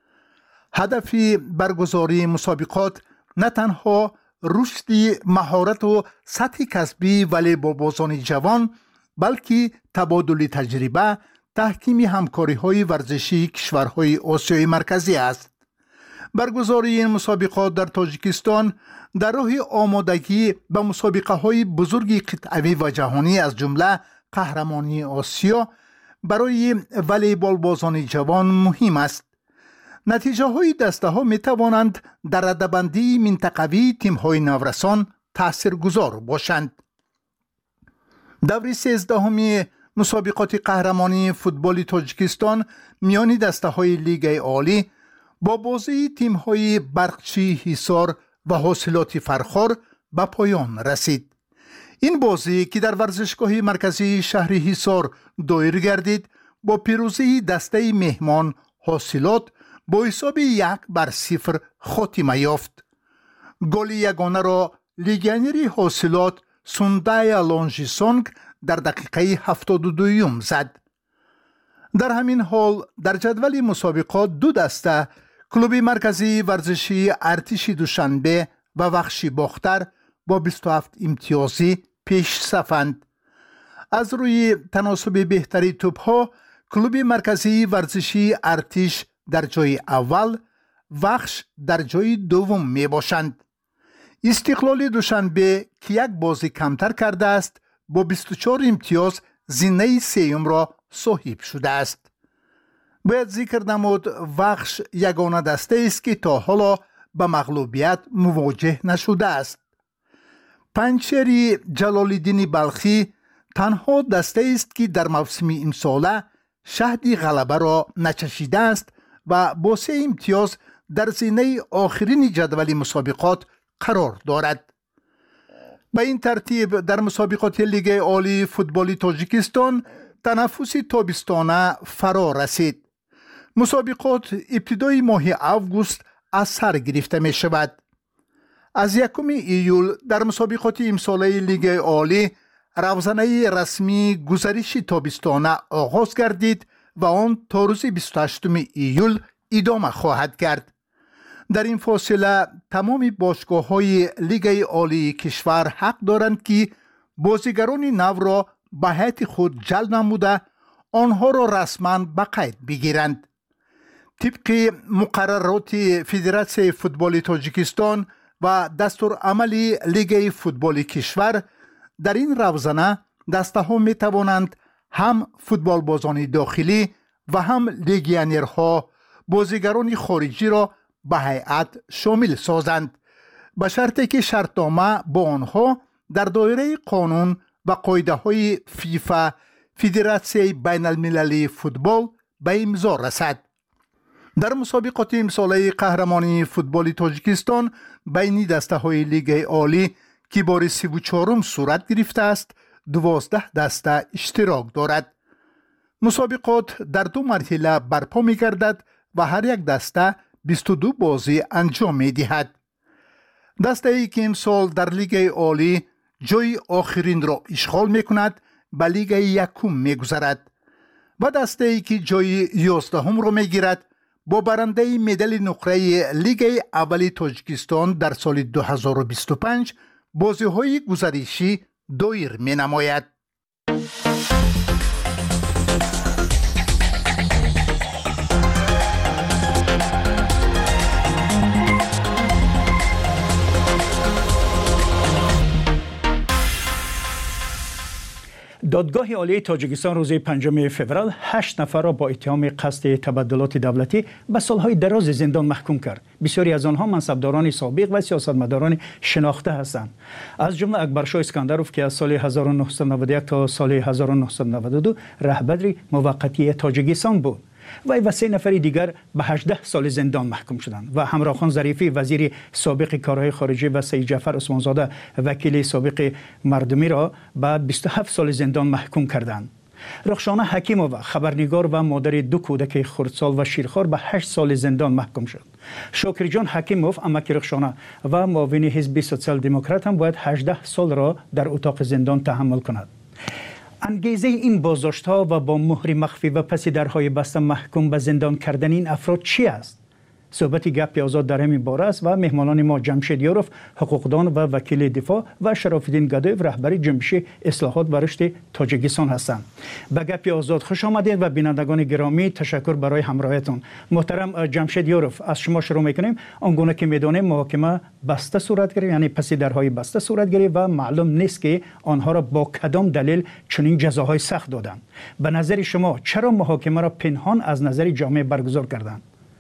هدف برگزاری مسابقات نه تنها رشد مهارت و سطح کسبی والیبالبازان جوان بلکه تبادل تجربه، تحکیم همکاری‌های ورزشی کشورهای آسیای مرکزی است. برگزاری این مسابقات در تاجیکستان در راه آمادگی به مسابقه‌های بزرگ قطعی و جهانی از جمله قهرمانی آسیا برای والیبال بازان جوان مهم است. نتیجه های دسته ها می توانند در رده‌بندی منطقوی تیم های نورسان تاثیرگذار باشند. دور 13 مسابقات قهرمانی فوتبال تاجیکستان میان دسته های لیگ عالی با بازی تیم های برقچی حصار و حاصلات فرخار به پایان رسید. این بازی که در ورزشگاه مرکزی شهر حصار دایر گردید با پیروزی دسته مهمان حاصلات با حساب 1-0 خاتمه یافت. گل یگانه را لیگیونر حاصلات سوندای لونژیسونگ در دقیقه 72 زد. در همین حال در جدول مسابقات 2 دسته کلوب مرکزی ورزشی ارتش دوشنبه و وخش باختر با 27 امتیازی پیش صفند. از روی تناسب بهتری توپ‌ها کلوب مرکزی ورزشی ارتش در جای اول، وخش در جای دوم می باشند. استقلال دوشنبه که 1 بازی کمتر کرده است با 24 امتیاز زینه سوم را صاحب شده است. باید ذکر نمود وخش یگانه دسته است که تا حالا به مغلوبیت مواجه نشده است. پنچری جلال‌الدین بلخی تنها دسته است که در موسم امساله شهد غلبه را نچشیده است و با 3 امتیاز در زینه آخرین جدول مسابقات قرار دارد. به این ترتیب در مسابقات لیگ عالی فوتبال تاجیکستان تنفس تابستانه فرا رسید. مسابقات ابتدای ماه اوگوست از سر گرفته می شود. از 1 ایول در مسابقات امساله لیگ عالی روزنه رسمی گزارش تابستانه آغاز گردید و آن تا روز 28 ایول ادامه خواهد کرد. در این فاصله تمام باشگاه‌های لیگ عالی کشور حق دارند که بازیگران نو را به هیئت خود جلب نموده آنها را رسما به قید بگیرند. طبق مقررات فدراسیون فوتبال تاجیکستان و دستور عملی لیگ فوتبال کشور، در این روزنه دسته ها می توانند هم فوتبال بازان داخلی و هم لیگیونرها بازیگران خارجی را به هیئت شامل سازند، به شرطی که شرطنامه با آنها در دایره قانون و قاعده های فیفا فدراسیون بین المللی فوتبال به امضا رسد. در مسابقات امساله قهرمانی فوتبال تاجیکستان بین دسته های لیگ عالی که بار 34 صورت گرفته است 12 دسته اشتراک دارد. مسابقات در 2 مرحله برپا می گردد و هر یک دسته 22 بازی انجام می دهد. دسته ای که امسال در لیگ عالی جای آخرین را اشغال می کند به لیگ یکم می گذرد و دسته ای که جای 11 را می گیرد با برنده مدال نقره لیگ اول تاجیکستان در سال 2025 بازی های گزارشی دایر می نماید. دادگاه عالی تاجیکستان روز 5 فوریه 8 نفر را با اتهام قصد تبدلات دولتی به سالهای دراز زندان محکوم کرد. بسیاری از آنها منصبداران سابق و سیاستمداران شناخته هستند. از جمله اکبرشاه اسکندروف که از سال 1991 تا سال 1992 رهبر موقتی تاجیکستان بود. وی و 3 نفر دیگر به 18 سال زندان محکوم شدند و همراخان ظریفی وزیر سابق کارهای خارجه و سید جعفر عثمانزاده وکیل سابق مردمی را به 27 سال زندان محکوم کردند. رخشانه حکیمووا خبرنگار و مادر 2 کودک خردسال و شیرخوار به 8 سال زندان محکوم شد. شاکرجان حکیموف امک رخشانه و معاون حزب سوسیال دموکرات هم باید 18 سال را در اتاق زندان تحمل کند. انگیزه این بازداشت‌ها و با مهر مخفی و پس درهای بسته محکوم به زندان کردن این افراد چی است؟ صحبت گپ آزاد در همین باره است و مهمانان ما جمشید یاروف حقوقدان و وکیل دفاع و شراف‌الدین گدایف رهبر جنبش اصلاحات و رشد تاجیکستان هستند. به گپ آزاد خوش آمدید و بینندگان گرامی تشکر برای همراهیتون. محترم جمشید یاروف، از شما شروع می‌کنیم. آنگونه که می‌دانیم محاکمه بسته صورت گرفت، یعنی پس درهای بسته صورت گرفت و معلوم نیست که آنها را با کدام دلیل چنین جزاهای سخت دادند. به نظر شما چرا محاکمه را پنهان از نظر جامعه برگزار کردند؟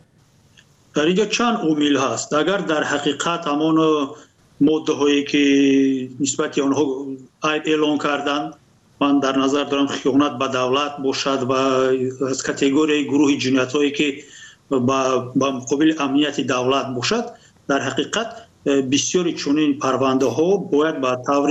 در اینجا چند عامل هست. اگر در حقیقت همان ماده هایی که نسبت آنها اعلان کردند، من در نظر دارم خیانت به دولت باشد و از کاتگوری گروه جنایت هایی که با مقابل امنیت دولت باشد، در حقیقت بسیاری چنین پرونده ها باید به طور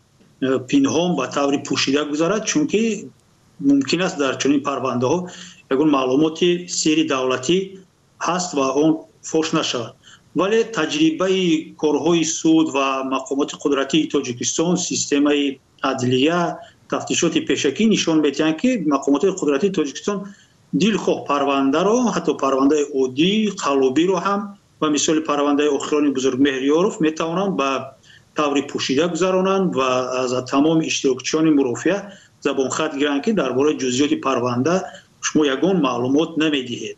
پنهان و طور پوشیده گذرد، چون که ممکن است در چنین پرونده ها یگان معلومات سری دولتی هست و اون فوش نشود. ولی تجربه کارهای سود و مقامات قدرتی تاجیکستان، سیستم عدلیه، تفتیشات پیشکی نشان می‌دهند که مقامات قدرتی تاجیکستان دلخواه پرونده را، حتی پرونده عادی قلبی را هم و مثال پرونده اخران بزرگمهر یاروف میتوانند به طور پوشیده گذرانند و از تمام اشتراکچیان مرافعه زبان خط گیرند که درباره جزئیات پرونده شما یگان معلومات نمیدهید.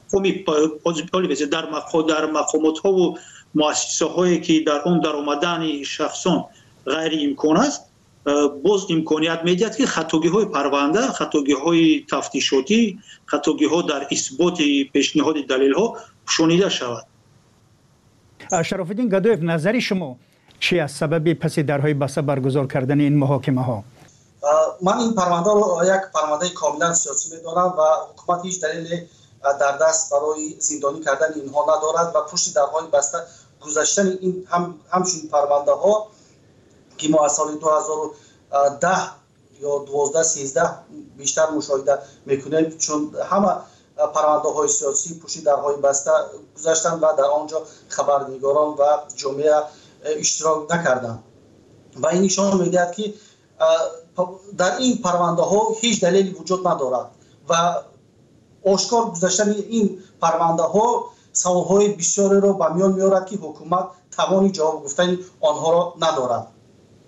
در مقامات ها و مؤسسه هایی که در اون در آمدن شخصان غیر امکان است، باز امکانیت میدهد که خطاگی های پرونده، خطاگی های تفتیشاتی، خطاگی ها در اثبات پیشنهاد دلیل ها شنیده شود. شراف‌الدین گدایف، نظر شما چی است سبب پس درهای بسته برگزار کردن این محاکمه ها؟ من این پرونده رو یک پرونده کاملا سیاسی می‌دانم و حکومت هیچ دلیل در دست برای زندانی کردن اینها ندارد و پشت درهای بسته گذاشتن این همچون پرونده ها که ما از سال 2010 یا 12 13 بیشتر مشاهده میکنیم، چون همه پرونده های سیاسی پشت درهای بسته گذاشتن و در آنجا خبرنگاران و جامعه اشتراک نکردند و این نشان میدهد که در این پرونده ها هیچ دلیلی وجود ندارد و آشکار گذاشتن این پرونده ها سوالهای بسیاری را به میان میارد که حکومت توانی جواب گفتن آنها را ندارد.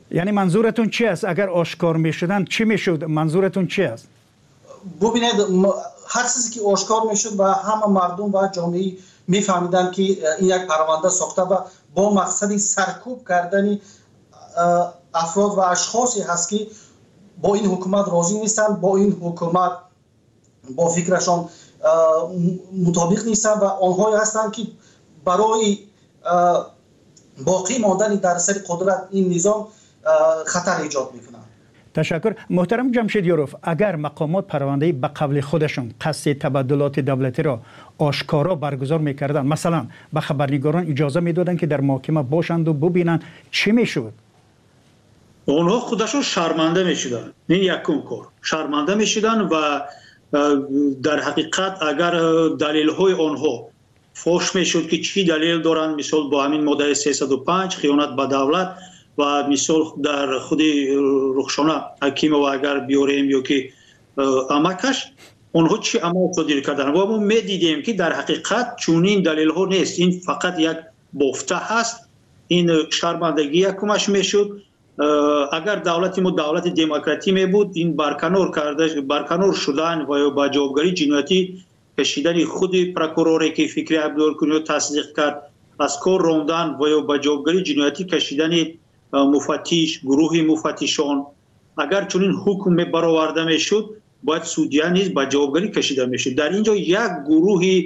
یعنی منظورتون چی است؟ اگر آشکار میشدن چی میشد؟ منظورتون چی است؟ ببینید هر چیزی که آشکار میشد و همه مردم و جامعه میفهمیدن که این یک پرونده ساخته و با مقصد سرکوب کردن افراد و اشخاصی هست که با این حکومت راضی نیستن، با این حکومت با فکرشان مطابق نیستن و آنهایی هستند که برای باقی ماندن در سر قدرت این نظام خطر ایجاد میکنن. تشکر. محترم جمشید یوروف، اگر مقامات پرونده به قبل خودشون قصد تبادلات دولتی را آشکارا برگزار میکردن، مثلا به خبرنگاران اجازه میدادن که در محاکمه باشند و ببینن، چی میشد؟ اونها خودشون شرمنده میشدن. این یکم کار شرمنده میشدن و در حقیقت اگر دلیل های آنها فوش میشد که چی دلیل دارن، مثال با همین ماده 305 خیانت به دولت و مثال در خود رخشانه حکیم و اگر بیاریم یا که امکش اونها چی عمل صادر کردن و ما میدیدیم که در حقیقت چونین دلیل ها نیست، این فقط یک بافته هست. این شرمندگی یکمش میشد. اگر دولت ما دولت دموکراتی می بود، این برکنار شدن و با جوابگری جنایتی کشیدن خود پروکوروری که فکری عبدالکنی تصدیق کرد، از کار راندن و با جوابگری جنایتی کشیدن مفتش، گروه مفتشان، اگر چنین حکم برآورده میشد باید سودیان نیز با جوابگری کشیده میشد. در اینجا یک گروه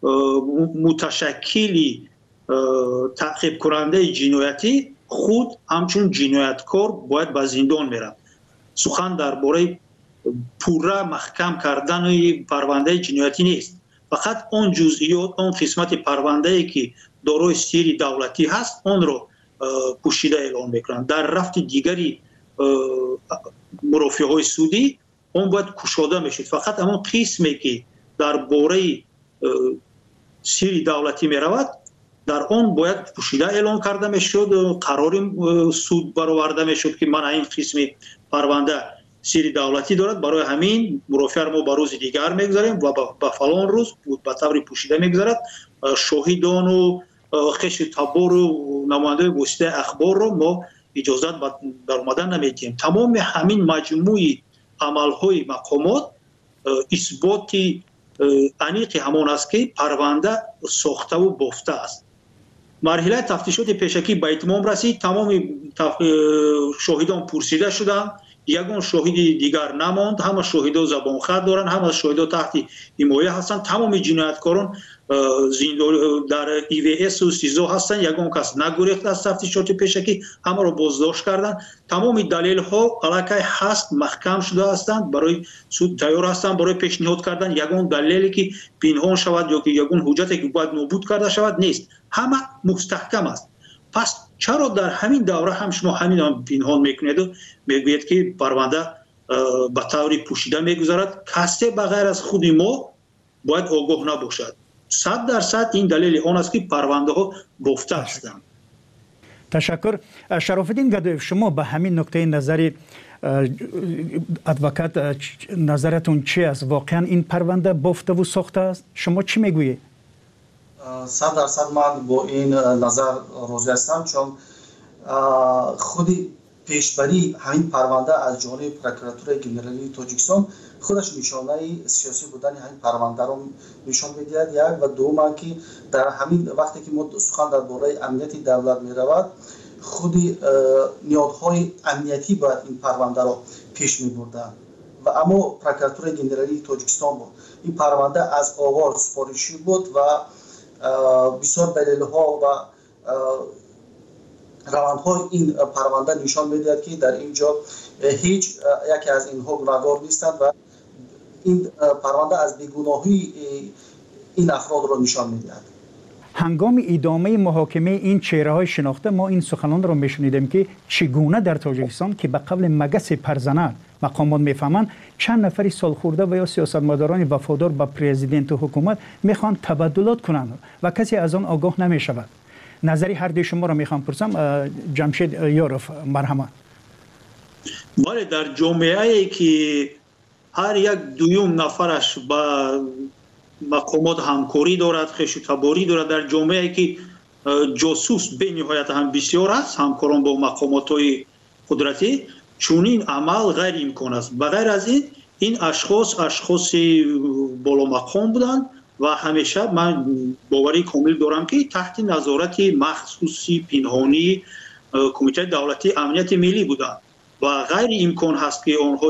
متشکلی تعقیب کننده جنایتی خود همچون جنایتکار باید به زندان میره. سخن درباره پوره محکم کردن پرونده جنایتی نیست، فقط اون جزئیات، اون قسمت پرونده ای که دارای سیر دولتی هست اون رو پوشیده اعلام میکنن. در رفت دیگری مرافعه های سودی اون باید کشاده میشد. فقط همون قسمی که درباره سیر دولتی میرود در آن باید پوشیده اعلام کرده میشد، قرار سود برآورده میشد که من این قسم پرونده سیر دولتی دارد، برای همین مرافعه ما به روز دیگر میگذاریم و به فلان روز به طور پوشیده میگذارد. شاهدان و خش تبار و نماینده واسطه اخبار رو ما اجازه در اومدن نمیدیم. تمام همین مجموعی عملهای مقامات اثباتی انیق همان است که پرونده ساخته و بافته است. مرحله تفتیشات پیشکی به اتمام رسید. تمام شاهدان پرسیده شدند، یگان شاهد دیگر نماند. همه شاهدان زبان خط دارند، همه شاهدان تحت حمایه هستند. تمام جنایتکاران در EVS و سیزو هستند. یگان کس نگریخت از تفتیشات پیشکی، همه را بازداشت کردند. تمام دلیل ها علاقه هست، محکم شده هستند، برای سود تیار هستند برای پیشنهاد کردن. یگان دلیلی که پنهان شود یا که یگان حجتی که باید نابود کرده شود نیست، همه مستحکم است. پس چرا در همین دوره هم شما همین پنهان میکنید و میگویید که پرونده به طور پوشیده میگذارد؟ کسی بغیر از خود ما باید آگاه نباشد. 100% این دلیل آن است که پرونده ها بافته هستند. تشکر. شرافالدین گدایف، شما به همین نکته نظر ادوکات نظرتون چی است؟ واقعا این پرونده بافته و ساخته است؟ شما چی میگویید؟ 100% من با این نظر راضی هستم، چون خودی پیشبری همین پرونده از جانب پروکراتور گنرالی تاجیکستان خودش نشانه سیاسی بودن همین پرونده رو نشان میدهد. یک و دوم که در همین وقتی که ما سخن درباره امنیت دولت میرود، خودی نیازهای امنیتی باید این پرونده رو پیش میبردن و اما پروکراتور گنرالی تاجیکستان بود. این پرونده از آغاز سفارشی بود و بسیار دلیل‌ها و روندهای این پرونده نشان می‌دهد که در اینجا هیچ یکی از اینها گناهکار نیستند و این پرونده از بیگناهی این افراد را نشان می‌دهد. هنگام ادامه محاکمه این چهره‌های شناخته ما این سخنان را می‌شنیدیم که چگونه در تاجیکستان که به قبل مگس پرزنر مقامات میفهمند چند نفری سالخورده و یا سیاستمداران وفادار به پرزیدنت و حکومت میخوان تبادلات کنند و کسی از آن آگاه نمیشود. نظری هر دوی شما را میخوام پرسم. جمشید یوروف، مرحمت. بله، در جامعه ای که هر یک دویم نفرش با مقامات همکاری دارد، خش و تباری دارد، در جامعه ای که جاسوس به نهایت هم بسیار است، همکاران با مقامات های قدرتی چونین عمل غیر امکان است. بغیر از این اشخاص بالا مقام بودند و همیشه من باوری کامل دارم که تحت نظارت مخصوصی پنهانی کمیته دولتی امنیت ملی بودند و غیر امکان هست که آنها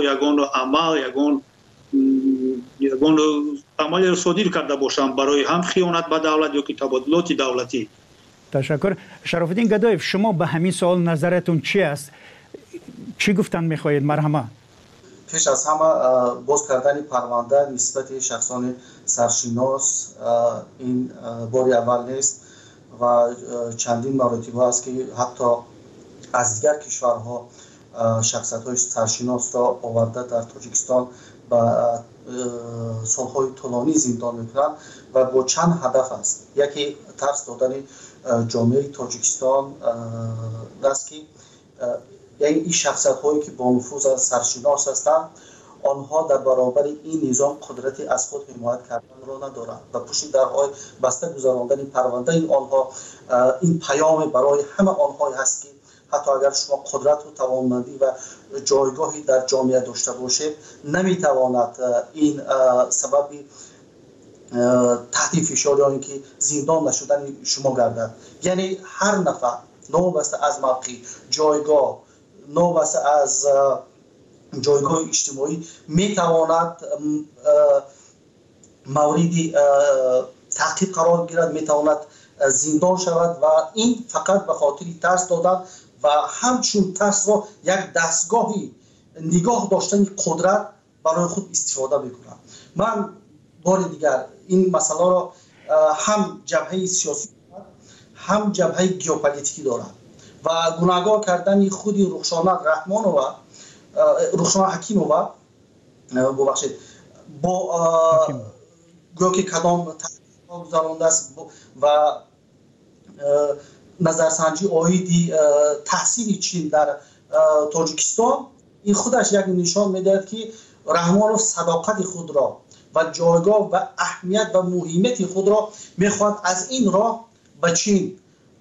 یگان عمل را صادر کرده باشند برای هم خیانت به دولت یا که تبادلات دولتی. تشکر. شرف الدین گدایف، شما به همین سوال نظرتون چی است؟ چی گفتن میخواهید؟ مرحمه. پیش از همه باز کردن پرونده نسبت شخصان سرشناس این باری اول نیست و چندین مراتب است که حتی از دیگر کشورها شخصیت‌های سرشناس را آورده در تاجیکستان و سالهای طولانی زندان میکنند و با چند هدف است. یکی ترس دادن جامعه تاجیکستان است که یعنی این شخصیت هایی که با نفوذ از سرشناس هستند آنها در برابر این نظام قدرتی از خود حمایت کردن را ندارند و پشت درهای بسته گذراندن پرونده این پیام برای همه آنها هست که حتی اگر شما قدرت و توانمندی و جایگاهی در جامعه داشته باشید نمیتواند این سبب تحت فشار یا اینکه زندان نشدن شما گردد. یعنی هر نفر نوبسته از موقع جایگاه نوبسته از جایگاه اجتماعی میتواند مورد تعقیب قرار گیرد، میتواند زندان شود و این فقط به خاطر ترس دادن و همچون ترس را یک دستگاهی نگاه داشتن قدرت برای خود استفاده میکنند. من بار دیگر این مسئله را هم جبهه سیاسی هم جبهه گیوپولیتیکی دارد و گناهگار کردن خود رخشان حکیمووا ببخشید با گویا که کدام تحقیق گذرانده است و نظرسنجی آیدی تحصیل چین در تاجیکستان این خودش یک نشان میدهد که رحمانوف صداقت خود را و جایگاه و اهمیت و مهمیت خود را میخواد از این راه به چین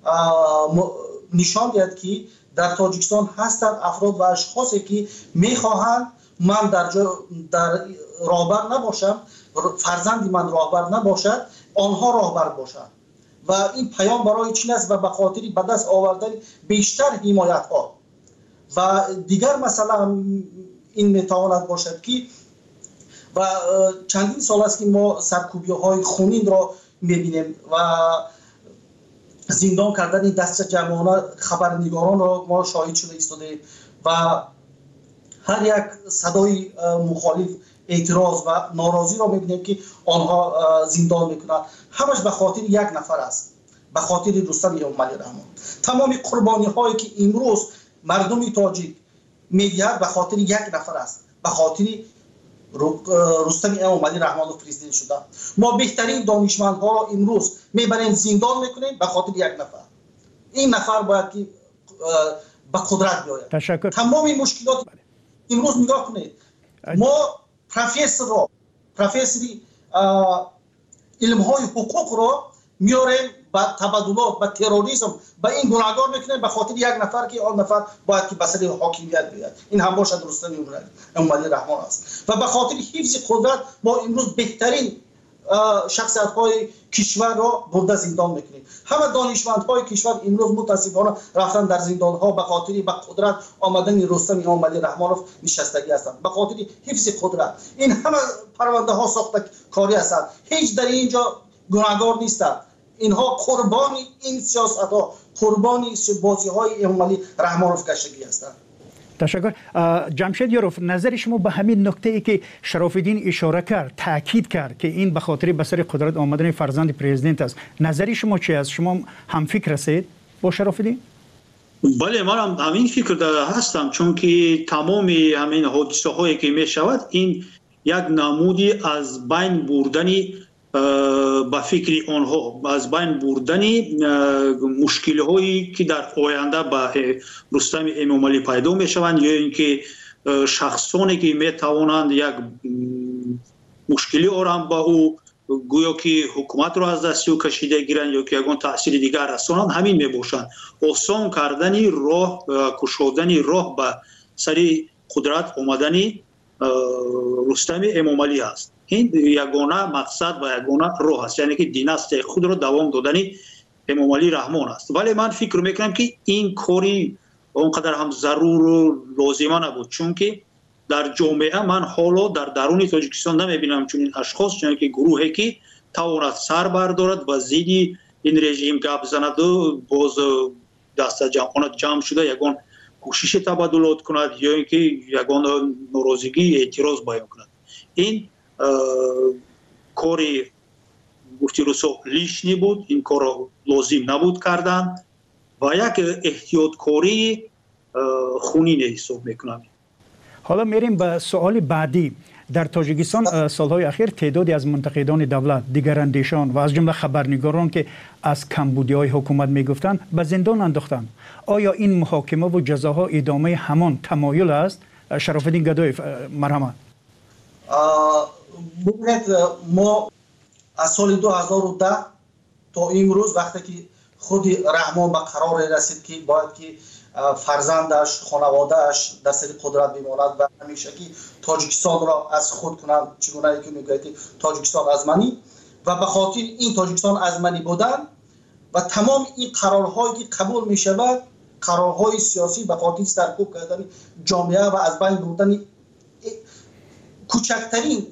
نشان دهد که در تاجیکستان هستند افراد و اشخاصی که میخواهند من در راهبر نباشم، فرزندی من راهبر نباشد، آنها راهبر باشند و این پیام برای چین است و به خاطر به دست آوردن بیشتر حمایت ها و دیگر مثلا این میتواند باشد که و چندین سال است که ما سرکوبی های خونین را میبینیم و زندان کردن دست جمعانه خبرنگاران را ما شاهد شده ایستادیم و هر یک صدای مخالف اعتراض و ناراضی را میبینیم که آنها زندان میکنند. همش به خاطر یک نفر است، به خاطر رستم اموملی رحمان. تمام قربانی هایی که امروز مردم تاجیک میدهد به خاطر یک نفر است، به خاطر رستم اموملی رحمانوف پرزیدنت شده. ما بهترین دانشمندها را امروز میبریم زندان میکنیم به خاطر یک نفر. این نفر باید که به قدرت بیاید. تشکر. تمام مشکلات امروز نگاه کنید، ما پروفسوری علم های حقوق را میاریم با تبادلات با تروریسم با این گناهگار میکنیم به خاطر یک نفر که آن نفر باید که بسر حاکمیت بیاد. این هم باشد رستم اموملی رحمان است و به خاطر حفظ قدرت ما امروز بهترین شخصیت های کشور را برده زندان میکنیم. همه دانشمند های کشور امروز متاسفانه رفتن در زندان ها به خاطر به قدرت آمدن رستم اموملی رحمانوف نشستگی هستند، به خاطر حفظ قدرت. این همه پرونده ها ساخته کاری هستند، هیچ در اینجا گناهگار نیستند. اینها قربانی این سیاست ها، قربانی بازی های اموملی رحمانوف کشگی هستند. تشکر. جمشید یاروف، نظر شما به همین نکته ای که شرف الدین اشاره کرد، تاکید کرد که این به خاطر به سر قدرت آمدن فرزند پرزیدنت است، نظر شما چی است؟ شما هم فکر هستید با شرف الدین؟ بله، من هم همین فکر هستم، چون که تمام همین حادثه هایی که می شود این یک نمودی از بین بردن با فکر آنها، از بین بردن مشکل هایی که در آینده به رستم اموملی پیدا می شوند یا اینکه شخصانی که می توانند یک مشکلی آرام با او گویا که حکومت رو از دست او کشیده گیرن یا که یگان تاثیر دیگر رسانند همین میباشند آسان کردن راه کشودن راه به سری قدرت اومدن رستم امامعلی است. این یگانه مقصد و یگانه راه است، یعنی که دیناست خود رو دوام دادن امامعلی رحمان است. ولی من فکر میکنم که این کاری اونقدر هم ضرور و لازمه نبود، چون که در جامعه من حالا در درون تاجیکستان نمیبینم چون این اشخاص چون که گروهی که تواند سر بردارد و زیدی این رژیم گپ زند و باز دست جمع شده یگان کوشش تبادلات کند یا اینکه یگان ناراضگی اعتراض بیان کند. این کاری گفتی روسو لیشنی بود، این کار لازم نبود کردن و یک احتیاط کاری خونین حساب میکنم. حالا میریم به سوال بعدی. در تاجیکستان سالهای اخیر تعدادی از منتقدان دولت، دیگراندیشان و از جمله خبرنگاران که از کمبودی‌های حکومت میگفتند به زندان انداختند. آیا این محاکمه و جزاها ادامه همان تمایل است؟ شرافالدین گدایی مرحمت. ما از سال 2010 تا امروز وقتی که خود رحمان به قرار رسید که باید که فرزندش، خانوادهش در سر قدرت بماند و همیشه که تاجیکستان را از خود کنند، چگونه که میگه که تاجیکستان ازمنی و به خاطر این تاجیکستان ازمنی بودن و تمام این قرارهایی که قبول می شود، قرارهای سیاسی به خاطر سرکوب کردن جامعه و از بین بردن کوچکترین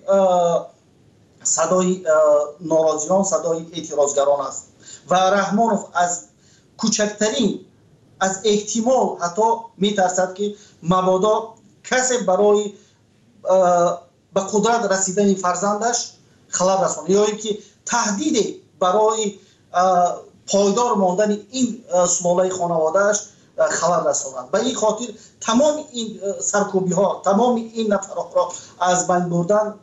صدای ناراضیان، صدای اعتراضگران است و رحمانوف از کوچکترین از احتمال حتی میترسد که مبادا کسی برای به قدرت رسیدن فرزندش خلل رساند یا اینکه تهدید برای پایدار ماندن این سلاله خانوادهش خلل رساند. به این خاطر تمام این سرکوبی ها، تمام این نفرات را از بین بردن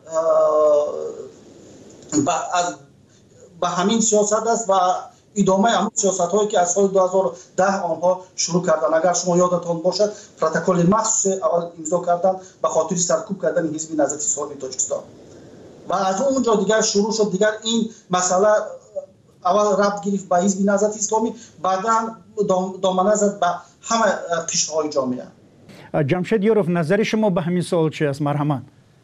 به همین سیاست است و ادامه همون سیاست هایی که از سال 2010 آنها شروع کردن. اگر شما یادتان باشد پروتکل مخصوص اول امضا کردن به خاطر سرکوب کردن حزب نهضت اسلامی تاجیکستان و از اونجا دیگر شروع شد. دیگر این مسئله اول ربط گرفت به حزب نهضت اسلامی، بعدا دامنه زد به همه قشرهای جامعه. جمشید یوروف، نظر شما به همین سوال چی است؟ مرحمت.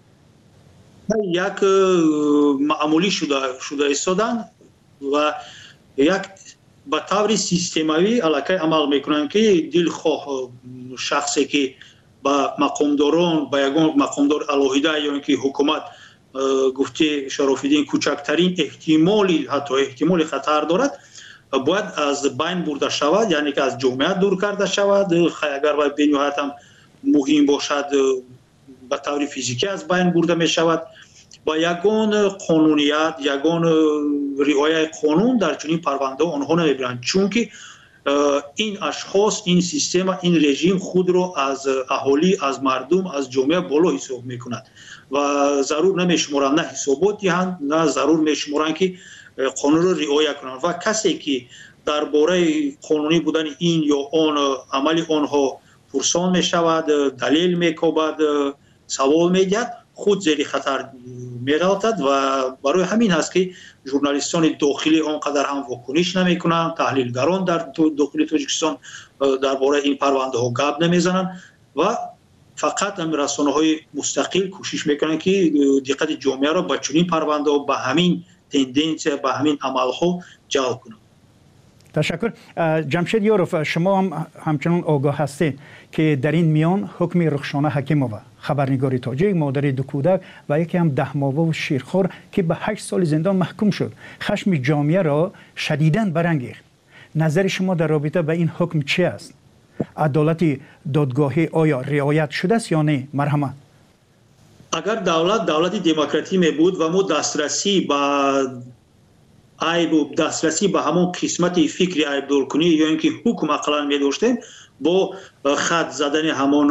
یک معمولی شده ایستادن و یک به طور سیستماوی علاقه عمل میکنن که دلخواه شخصی که با مقامداران با یگان مقامدار علاهیده یا اینکه حکومت گفته شرافالدین کوچکترین احتمالی حتی احتمال خطر دارد باید از بین برده شود، یعنی که از جامعه دور کرده شود. اگر باید بنیهایت هم مهم باشد به طور فیزیکی از بین برده می شود. با یگان قانونیت، یگان رعایت قانون در چنین پرونده آنها نمیبرند، چون که این اشخاص، این سیستم، این رژیم خود را از اهالی، از مردم، از جامعه بالا حساب میکند و ضرور نمیشمارند نه حسابات دهند، نه ضرور میشمارند که قانون را رعایت کنند و کسی که درباره قانونی بودن این یا آن عمل آنها پرسان میشود، دلیل میکوبد، سوال میگد، خود زیر خطر می‌افتد و برای همین هست که ژورنالیستان داخلی آنقدر هم واکنش نمی‌کنند، تحلیلگران در داخل تاجیکستان درباره این پرونده ها گپ نمیزنند و فقط هم رسانه‌های مستقل کوشش میکنند که دقت جامعه را به چنین پرونده ها، به همین تندنس، به همین عمل‌ها جلب کنند. تشکر. جمشید یوروف، شما هم همچنان آگاه هستید که در این میان حکم رخشانه حکیمووا، خبرنگار تاجیک، مادر دو کودک و یکی هم 10 ماهه و شیرخوار که به 8 سال زندان محکوم شد، خشم جامعه را شدیداً برانگیخت. نظر شما در رابطه به این حکم چی است؟ عدالت دادگاهی آیا رعایت شده است یا نه؟ مرحمت. اگر دولت دموکراتی می بود و ما دسترسی به عیب و دسترسی به همون قسمت فکری عیب دورکنی یا اینکه حکم اقلا می داشتیم، با خط زدن همون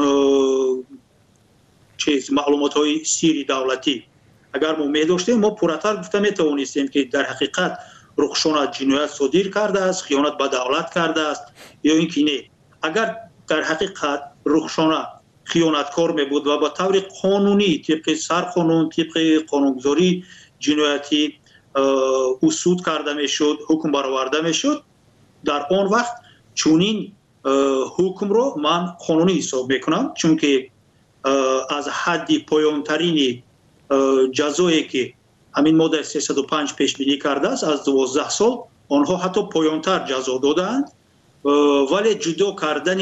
معلومات های سیری دولتی اگر ما می داشتیم، ما پراتر گفته می توانستیم که در حقیقت رخشانه جنایت صادر کرده است، خیانت به دولت کرده است یا اینکه نه. اگر در حقیقت رخشانه خیانتکار می بود و با طور قانونی طبق سرقانون، طبق قانونگذاری جنایتی اصول کرده میشد، حکم برآورده میشد، در آن وقت چونین حکم رو من قانونی حساب میکنم، چون که از حد پایانترین جزایی که همین ماده 305 پیش بینی کرده است از 12 سال، آنها حتی پایانتر جزا دادند، ولی جدا کردن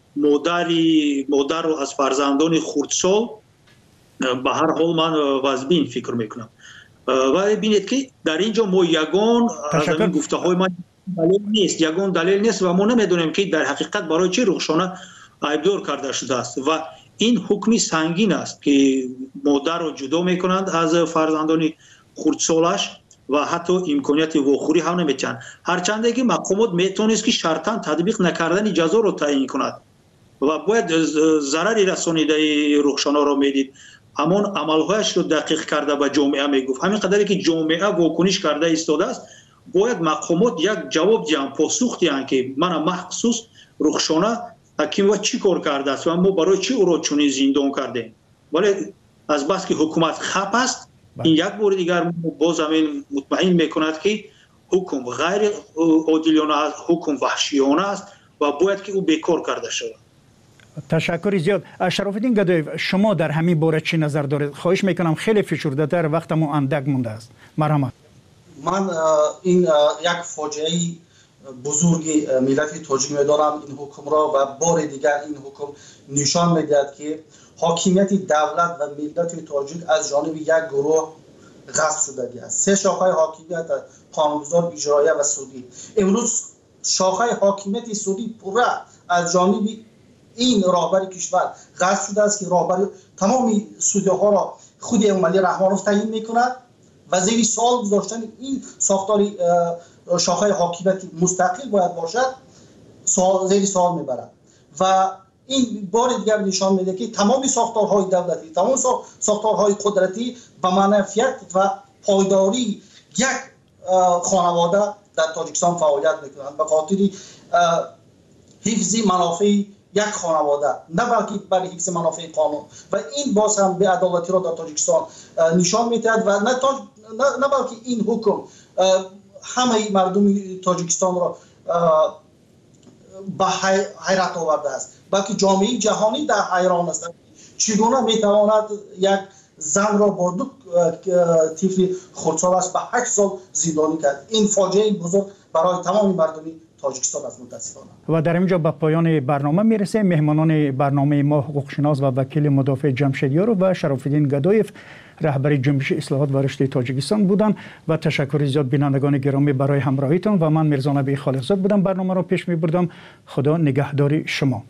مادر رو از فرزندان خردسال به هر حال من واجبین فکر میکنم. ولی ببینید که در اینجا ما یگان از این گفته های من دلیل نیست و ما نمیدونیم که در حقیقت برای چه رخشانه عیبدار کرده شده است و این حکمی سنگین است که مادر رو جدا میکنند از فرزندان خردسالش و حتی امکانیت واخوری هم نمیتن، هرچند که مقامات میتونست که شرطاً تطبیق نکردن جزا رو تعیین کند و باید ضرری رسانیده رخشانه رو میدید، همون عملهایش رو دقیق کرده به جامعه میگفت. همین قدری که جامعه واکنش کرده ایستاده است، باید مقامات یک جواب دیان، پاسخ دیان که من مخصوص رخشانه حکیم و چی کار کرده است و ما برای چی او را چنین زندان کردیم. ولی از بس که حکومت خپ است، این یک بار دیگر باز همین مطمئن میکند که حکم غیر عادلانه است، حکم وحشیانه است و باید که او بیکار کرده شود. تشکر زیاد. شراف‌الدین گدایف، شما در همین باره چی نظر دارید؟ خواهش میکنم خیلی فشرده تر، وقتمون اندک مونده است. مرحمت. من این یک فاجعه بزرگی ملت تاجیک میدارم این حکم را و بار دیگر این حکم نشان میدهد که حاکمیت دولت و ملت تاجیک از جانب یک گروه غصب شده است. سه شاخه حاکمیت، قانونگذار، اجرایی و سودی. امروز شاخه حاکمیت سودی پوره از جانب این راهبر کشور غصب شده است که راهبر تمام سودی ها را خود امامعلی رحمانوف تعیین میکند و زیر سوال گذاشتن این ساختار شاخه حاکمیت مستقل باید باشد زیر سوال میبرد و این بار دیگر نشان میده که تمام ساختارهای دولتی، تمام ساختارهای قدرتی به منفعت و پایداری یک خانواده در تاجیکستان فعالیت میکنند به خاطر حفظ منافع یک خانواده، نه بلکه برای حفظ منافع قانون و این باز هم به عدالتی را در تاجیکستان نشان میدهد و نه بلکه این حکم همه مردم تاجیکستان را به حیرت آورده است، بلکه جامعه جهانی در حیران است چگونه میتواند یک زن را با دو طفل خردسال است به 8 سال زندانی کرد. این فاجعه بزرگ برای تمام مردم تاجیکستان است متاسفانه. و در اینجا به پایان برنامه میرسه. مهمانان برنامه ما حقوقشناس و وکیل مدافع جمشیدیارو و شراف‌الدین گدایف رهبر جنبش اصلاحات و رشد تاجیکستان بودند و تشکر زیاد بینندگان گرامی برای همراهیتان و من میرزا نبی خالقزاد بودم برنامه را پیش میبردم. خدا نگهدار شما.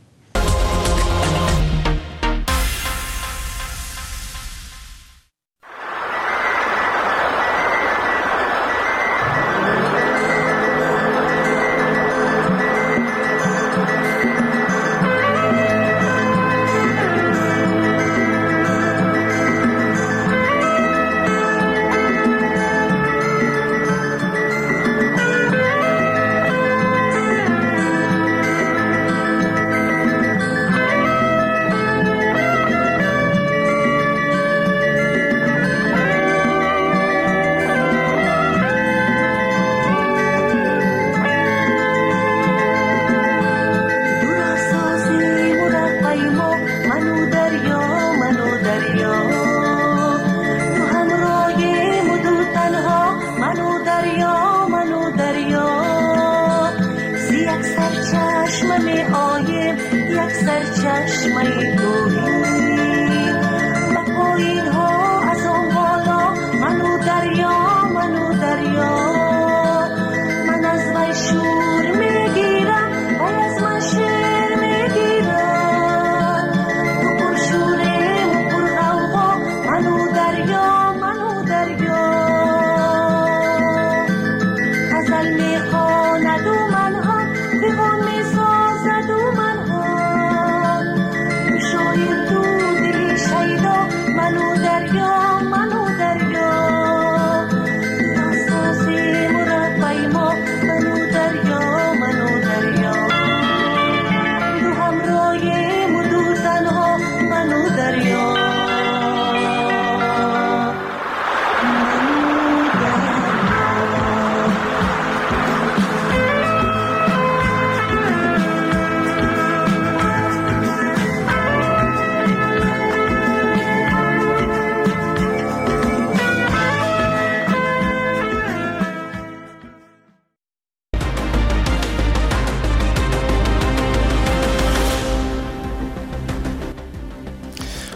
You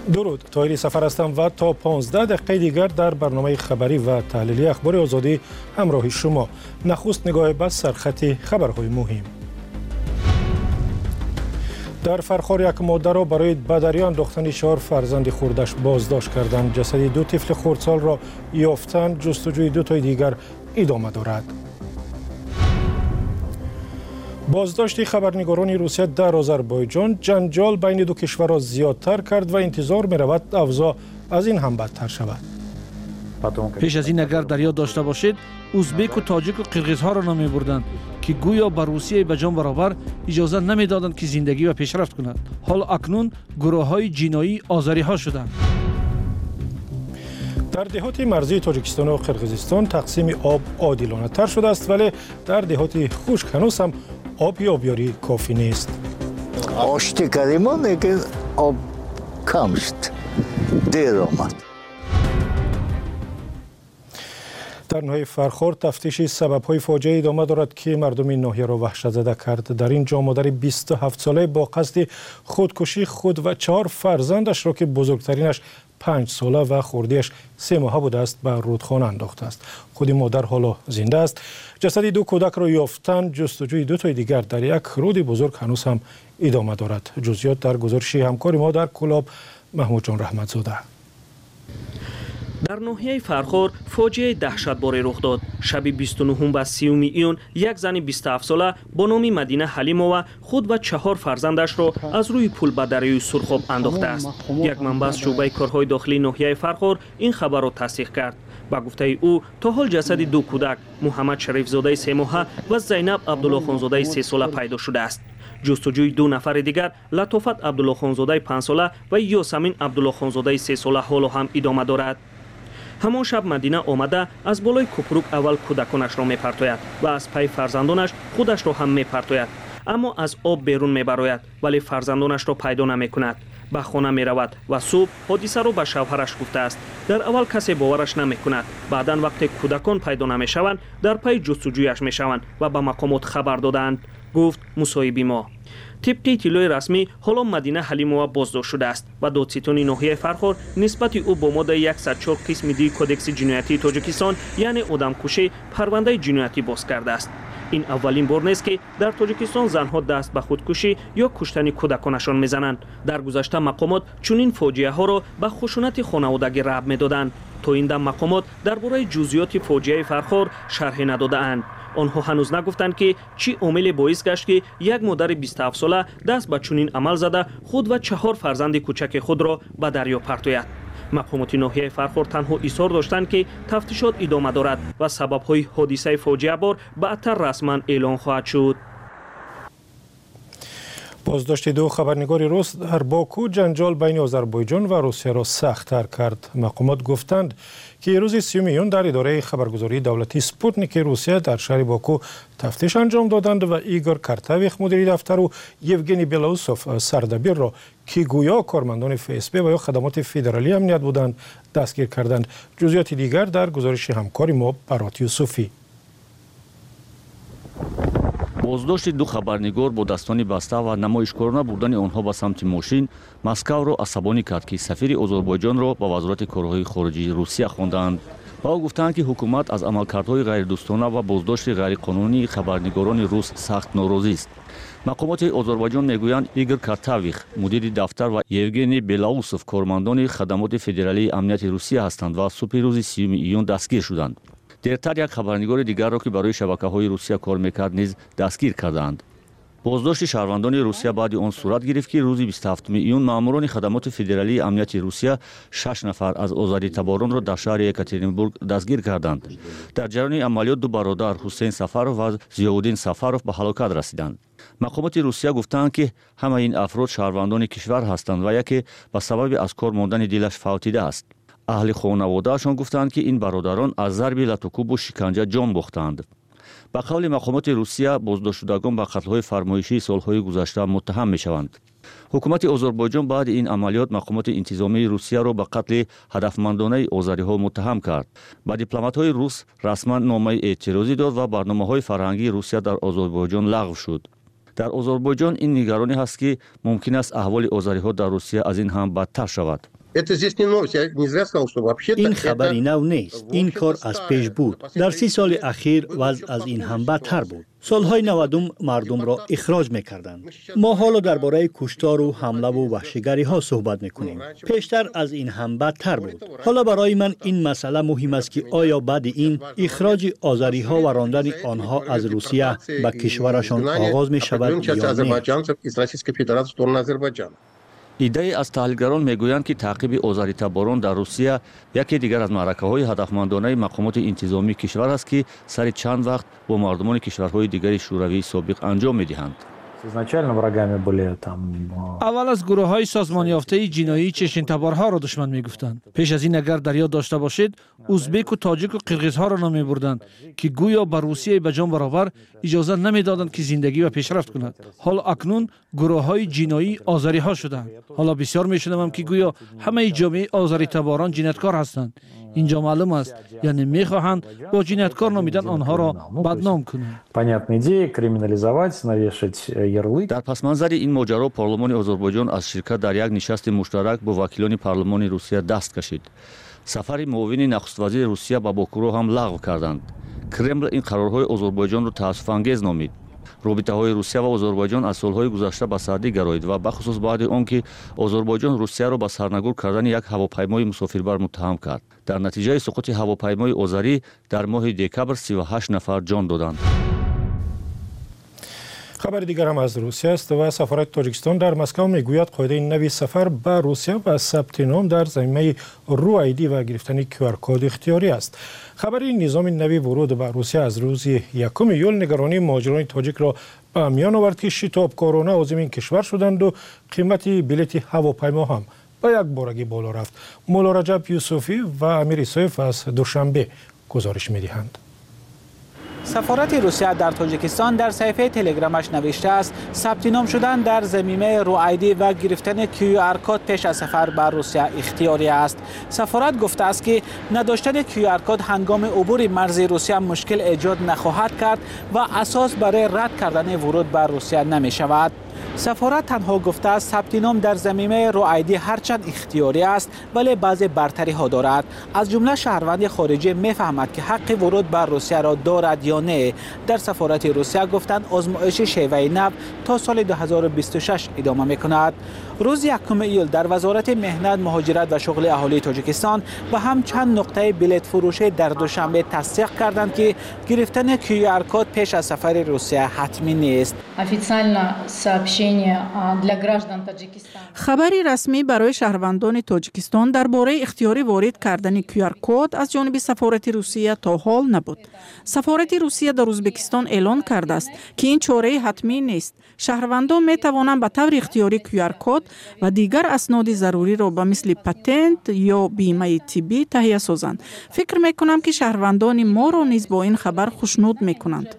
درود، طاهری سفر هستم و تا 15 دقیقه دیگر در برنامه خبری و تحلیلی اخبار آزادی همراه شما. نخست نگاه به سرخط خبرهای مهم. در فرخار یک مادر را برای بدری انداختن 4 فرزند خردش بازداشت کردند. جسد 2 طفل خردسال را یافتند. جستجوی 2 تای دیگر ادامه دارد. بازداشت خبرنگاران روسیه در آذربایجان جنجال بین 2 کشورها زیادتر کرد و انتظار می رود اوضاع از این هم بدتر شود. پیش از این اگر در یاد داشته باشید، ازبک و تاجیک و قرغیزها را نام بردند که گویا به روسیه به جان برابر اجازه نمیدادند که زندگی و پیشرفت کنند. حال اکنون گروه‌های جنایی آذری‌ها شدند. در دهات مرزی تاجیکستان و قرغیزستان تقسیم آب عادلانه تر شده است، ولی در دهات خشک هنوز هم آبیاری کافی نیست. آشتی کردیم لیکن آب کم شد، دیر آمد. در ناحیه فرخار تفتیش سبب‌های فاجعه ادامه دارد که مردم این ناحیه را وحشت زده کرد. در این جا مادر 27 ساله با قصد خودکشی خود و 4 فرزندش را که بزرگترینش 5 ساله و خردیش 3 ماهه بوده است به رودخانه انداخته است. خود مادر حالا زنده است. جسد 2 کودک را یافتند. جستجوی 2 تای دیگر در یک رود بزرگ هنوز هم ادامه دارد. جزئیات در گزارش همکار ما در کلاب محمود جان رحمتزاده. در ناحیه فرخار فاجعه دهشتباری رخ داد. شب 29 و 30 ایون یک زن 27 ساله با نام مدینه حلیمова خود و 4 فرزندش را از روی پل به دریای سرخاب انداخته است. یک منبع از شعبه کارهای داخلی ناحیه فرخار این خبر را تصدیق کرد. با گفته او تا حال جسد 2 کودک محمد شریف زاده 3 ماهه و زینب عبدالله خانزاده 3 ساله پیدا شده است. جستجوی 2 نفر دیگر لطافت عبدالله خانزاده 5 ساله و یاسمین عبدالله خانزاده 3 ساله حالا هم ادامه دارد. همان شب مدینه آمده از بالای کپروک اول کودکانش را میپرتوید و از پای فرزندانش خودش را هم میپرتوید، اما از آب بیرون میبراید ولی فرزندانش را پیدا نمیکند. به خانه میرود و صبح حادثه را به شوهرش گفته است. در اول کسی باورش نمیکند، بعدا وقتی کودکان پیدا نمیشوند در پای جستجویش میشوند و به مقامات خبر دادند، گفت مصاحبی ما. طبق اطلاع رسمی حالا مدینه حلیمova بازداشت شده است و دادستان ناحیه فرخار نسبت او با ماده 104 قسم دی کدکس جنایتی تاجیکستان یعنی آدمکشی پرونده جنایتی باز کرده است. این اولین بار نیست که در تاجیکستان زنها دست به خودکشی یا کشتن کودکانشان میزنند. در گذشته مقامات چنین فاجعه ها را به خشونت خانوادگی ربط میدادند. تا این دم مقامات درباره جزئیات فاجعه فرخار شرح ندادند. آنها هنوز نگفتند که چی عامل باعث گشت که یک مادر 27 ساله دست به چنین عمل زده خود و 4 فرزند کوچک خود را به دریا پرتوید. مقامات ناحیه فرخار تنها اصرار داشتند که تفتیشات ادامه دارد و سبب‌های حادثه فاجعه بار بعدتر رسما اعلان خواهد شد. بازداشت 2 خبرنگار روس در باکو جنجال بین آذربایجان و روسیه را سخت‌تر کرد. مقامات گفتند که روز 30 ایون در اداره خبرگزاری دولتی سپوتنیک روسیه در شهر باکو تفتیش انجام دادند و ایگور کارتاویخ مدیر دفتر و یوگنی بلاوسوف سردبیر را که گویا کارمندان FSB و یا خدمات فدرالی امنیت بودند دستگیر کردند. جزئیات دیگر در گزارش همکار ما برات یوسفی. بازداشت 2 خبرنگار با دستانی بسته و نمایشکارانه بردن آنها به سمت ماشین مسکو را عصبانی کرد که سفیر آذربایجان را به وزارت کارهای خارجی روسیه خواندند. و او گفتند که حکومت از عملکردهای غیردوستانه و بازداشت غیرقانونی خبرنگاران روس سخت ناراضی است. مقامات آذربایجان میگویند ایگور کارتاویخ مدیر دفتر و یوگنی بلاوسوف کارمندان خدمات فدرالی امنیت روسیه هستند و صبح روز 30 ایون دستگیر شدند. دیرتر یک خبرنگار دیگر را که برای شبکه‌های روسیه کار می‌کرد نیز دستگیر کردند. بازداشت شهروندان روسیه بعد آن صورت گرفت که روز 27 ایون ماموران خدمات فدرالی امنیت روسیه 6 نفر از آزادی تباران را در شهر یکاترینبورگ دستگیر کردند. در جریان عملیات 2 برادر حسین سفروف و ضیاءالدین سفروف به هلاکت رسیدند. مقامات روسیه گفتند که همه این افراد شهروندان کشور هستند و یکی به سبب از کار ماندن دلش فوتیده است. اهل خانواده‌شان گفتند که این برادران از ضرب لطوکوب و شکنجه جان باختند. به قول مقامات روسیه بازداشت شدگان به قتل‌های فرمایشی سال‌های گذشته متهم می‌شوند. حکومت آذربایجان بعد این عملیات مقامات انتظامی روسیه را به قتل هدفمندانه آذری‌ها متهم کرد. با دیپلمات‌های روس رسما نامه اعتراضی داد و برنامه‌های فرهنگی روسیه در آذربایجان لغو شد. در آذربایجان این نگرانی هست که ممکن است احوال آذری‌ها در روسیه از این هم بدتر شود. این خبری نو نیست. این کار از پیش بود. در 30 سال اخیر وضع از این هم بدتر بود. سالهای 90 مردم را اخراج میکردند. ما حالا درباره کشتار و حمله و وحشیگری ها صحبت میکنیم. پیشتر از این هم بدتر بود. حالا برای من این مسئله مهم است که آیا بعد این اخراج آذری ها و راندن آنها از روسیه به کشورشان آغاز می شود یا نه؟ ایده از تحلیلگران میگویند که تعقیب آذری تباران در روسیه یکی دیگر از معرکه‌های هدفمندانه مقامات انتظامی کشور است که سر چند وقت با مردمان کشورهای دیگر شوروی سابق انجام می‌دهند. اول از گروه های سازمان یافته جنایی چشن تبارها را دشمن می گفتند. پیش از این اگر در یاد داشته باشید ازبک و تاجیک و قرغیز ها را نامی بردند که گویا بر روسیه به جان برابر اجازه نمی دادند که زندگی و پیشرفت کند. حال اکنون گروه های جنایی آذری ها شدند. حالا بسیار می شنوم که گویا همه جامعه آذری تباران جنایتکار هستند. اینجا معلوم است، یعنی می خواهند با جنایتکار نامیدن آنها را بدنام کنند. در پس منظر این ماجرا پارلمان آذربایجان از شرکت در یک نشست مشترک با وکیلان پارلمان روسیه دست کشید. سفر معاون نخست وزیر روسیه به باکو را هم لغو کردند. کرمل این قرارهای آذربایجان را تأسف انگیز نامید. رابطه‌های روسیه و آذربایجان از سالهای گذشته به سردی گرایید و بخصوص بعد آنکه آذربایجان روسیه را به سرنگون کردن یک هواپیمای مسافربر متهم کرد. در نتیجه سقوط هواپیمای آذری در ماه دکبر 38 نفر جان دادند. خبر دیگر هم از روسیه است و سفارت تاجیکستان در مسکو میگوید قاعده نوی سفر به روسیه و ثبت نام در زمینه رو آیدی و گرفتن QR کد اختیاری است. خبر این نظام نوی ورود به روسیه از روز 1 یول نگرانی مهاجران تاجیک را به میان آورد که شتابکارانه عازم این کشور شدند و قیمت بلیط هواپیما هم به یک بارگی بالا رفت. مولا رجب یوسفی و امیر ایسایف از دوشنبه گزارش می‌دهند. سفارت روسیه در تاجیکستان در صفحه تلگرامش نوشته است ثبت نام شدن در ضمیمه رو آیدی و گرفتن QR کد پیش از سفر به روسیه اختیاری است. سفارت گفته است که نداشتن QR کد هنگام عبور مرز روسیه مشکل ایجاد نخواهد کرد و اساس برای رد کردن ورود به روسیه نمی شود. سفارت تنها گفته است ثبت نام در ضمیمه رو آیدی هرچند اختیاری است ولی بعضی برتری ها دارد. از جمله شهروند خارجی میفهمد که حق ورود بر روسیه را دارد یا نه. در سفارت روسیه گفتند آزمایش شیوه نو تا سال 2026 ادامه میکند. روز 1 ایول در وزارت مهنت، مهاجرت و شغل اهالی تاجیکستان و هم چند نقطه بلیط فروشی در دوشنبه تصدیق کردند که گرفتن QR کد پیش از سفر روسیه حتمی نیست. خبری رسمی برای شهروندان تاجیکستان درباره اختیاری وارد کردن QR کد از جانب سفارت روسیه تا حال نبود. سفارت روسیه در ازبکستان اعلان کرده است که این چاره حتمی نیست. شهروندان می توانند به طور اختیاری QR کد و دیگر اسناد ضروری را به مثل پتنت یا بیمه طبی تهیه سازند. فکر می کنم که شهروندان ما را نیز با این خبر خوشنود می کنند.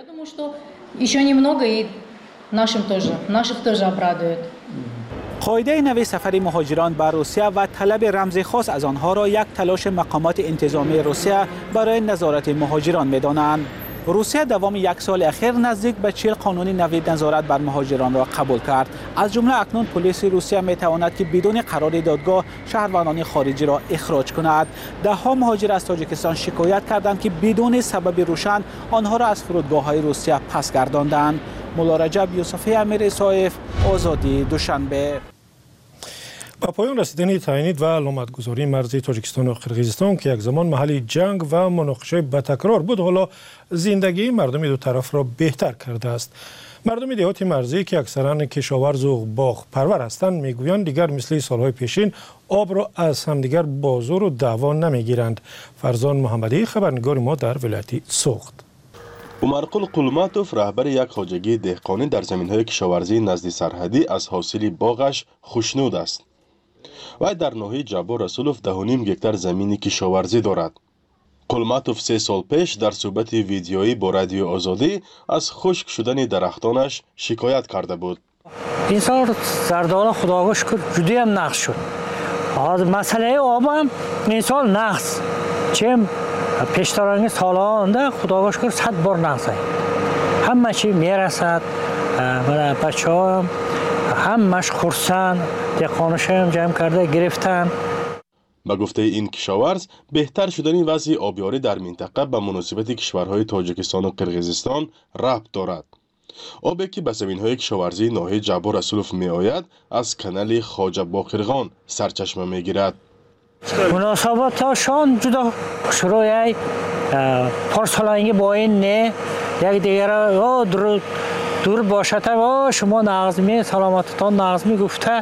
قاعده نوی سفر مهاجران به روسیه و طلب رمز خاص از آنها را یک تلاش مقامات انتظامی روسیه برای نظارت مهاجران می‌دانند. روسیه دوام 1 سال اخیر نزدیک به 40 قانون نوی نظارت بر مهاجران را قبول کرد. از جمله اکنون پلیس روسیه می‌تواند که بدون قرار دادگاه شهروندان خارجی را اخراج کند. ده‌ها مهاجر از تاجیکستان شکایت کردند که بدون سبب روشن آنها را از فرودگاه‌های روسیه پس گرداندند. مولا رجب یوسفی، امیر ایسایف، آزادی، دوشنبه. با پایان رسیدن تعیین و علامتگذاری مرزی تاجیکستان و قرقیزستان که یک زمان محل جنگ و مناقشه به تکرار بود، حالا زندگی مردم دو طرف را بهتر کرده است. مردم دهات مرزی که اکثرا کشاورز و باغ پرور هستند میگویند دیگر مثل سالهای پیشین آب را از همدیگر بازور و دعوا نمیگیرند. فرزان محمدی، خبرنگار ما در ولایت سوخت. عمرقل قلماتوف رهبر یک خواجگی دهقانی در زمین‌های کشاورزی نزد سرحدی از حاصل باغش خوشنود است. و در ناحیه جبار رسولوف 10.5 گکتار زمین کشاورزی دارد. قلماتوف 3 سال پیش در صحبت ویدیویی با رادیو آزادی از خشک شدن درختانش شکایت کرده بود. این سال زردالو خدا رو شکر جدی هم نقص شد. مسئله آب هم این سال نقص. چیم پیشترانه سالانده خدا رو شکر 100 بار نقصه. همه چی میرسد. برای بچه ها همش خرسند دهقانش هم جمع کرده گرفتن. با گفته این کشاورز بهتر شدن وضع آبیاری در منطقه به مناسبت کشورهای تاجیکستان و قرقیزستان ربط دارد. آبی که به زمین‌های کشاورزی ناحیه جبار رسولوف می آید از کانال خواجه باقرخان سرچشمه می گیرد. مناسبتشان جدا شروعی پارسالانگی با این نه یک دیگر دور باشد شما نغزمی سلامتتان نغزمی گفته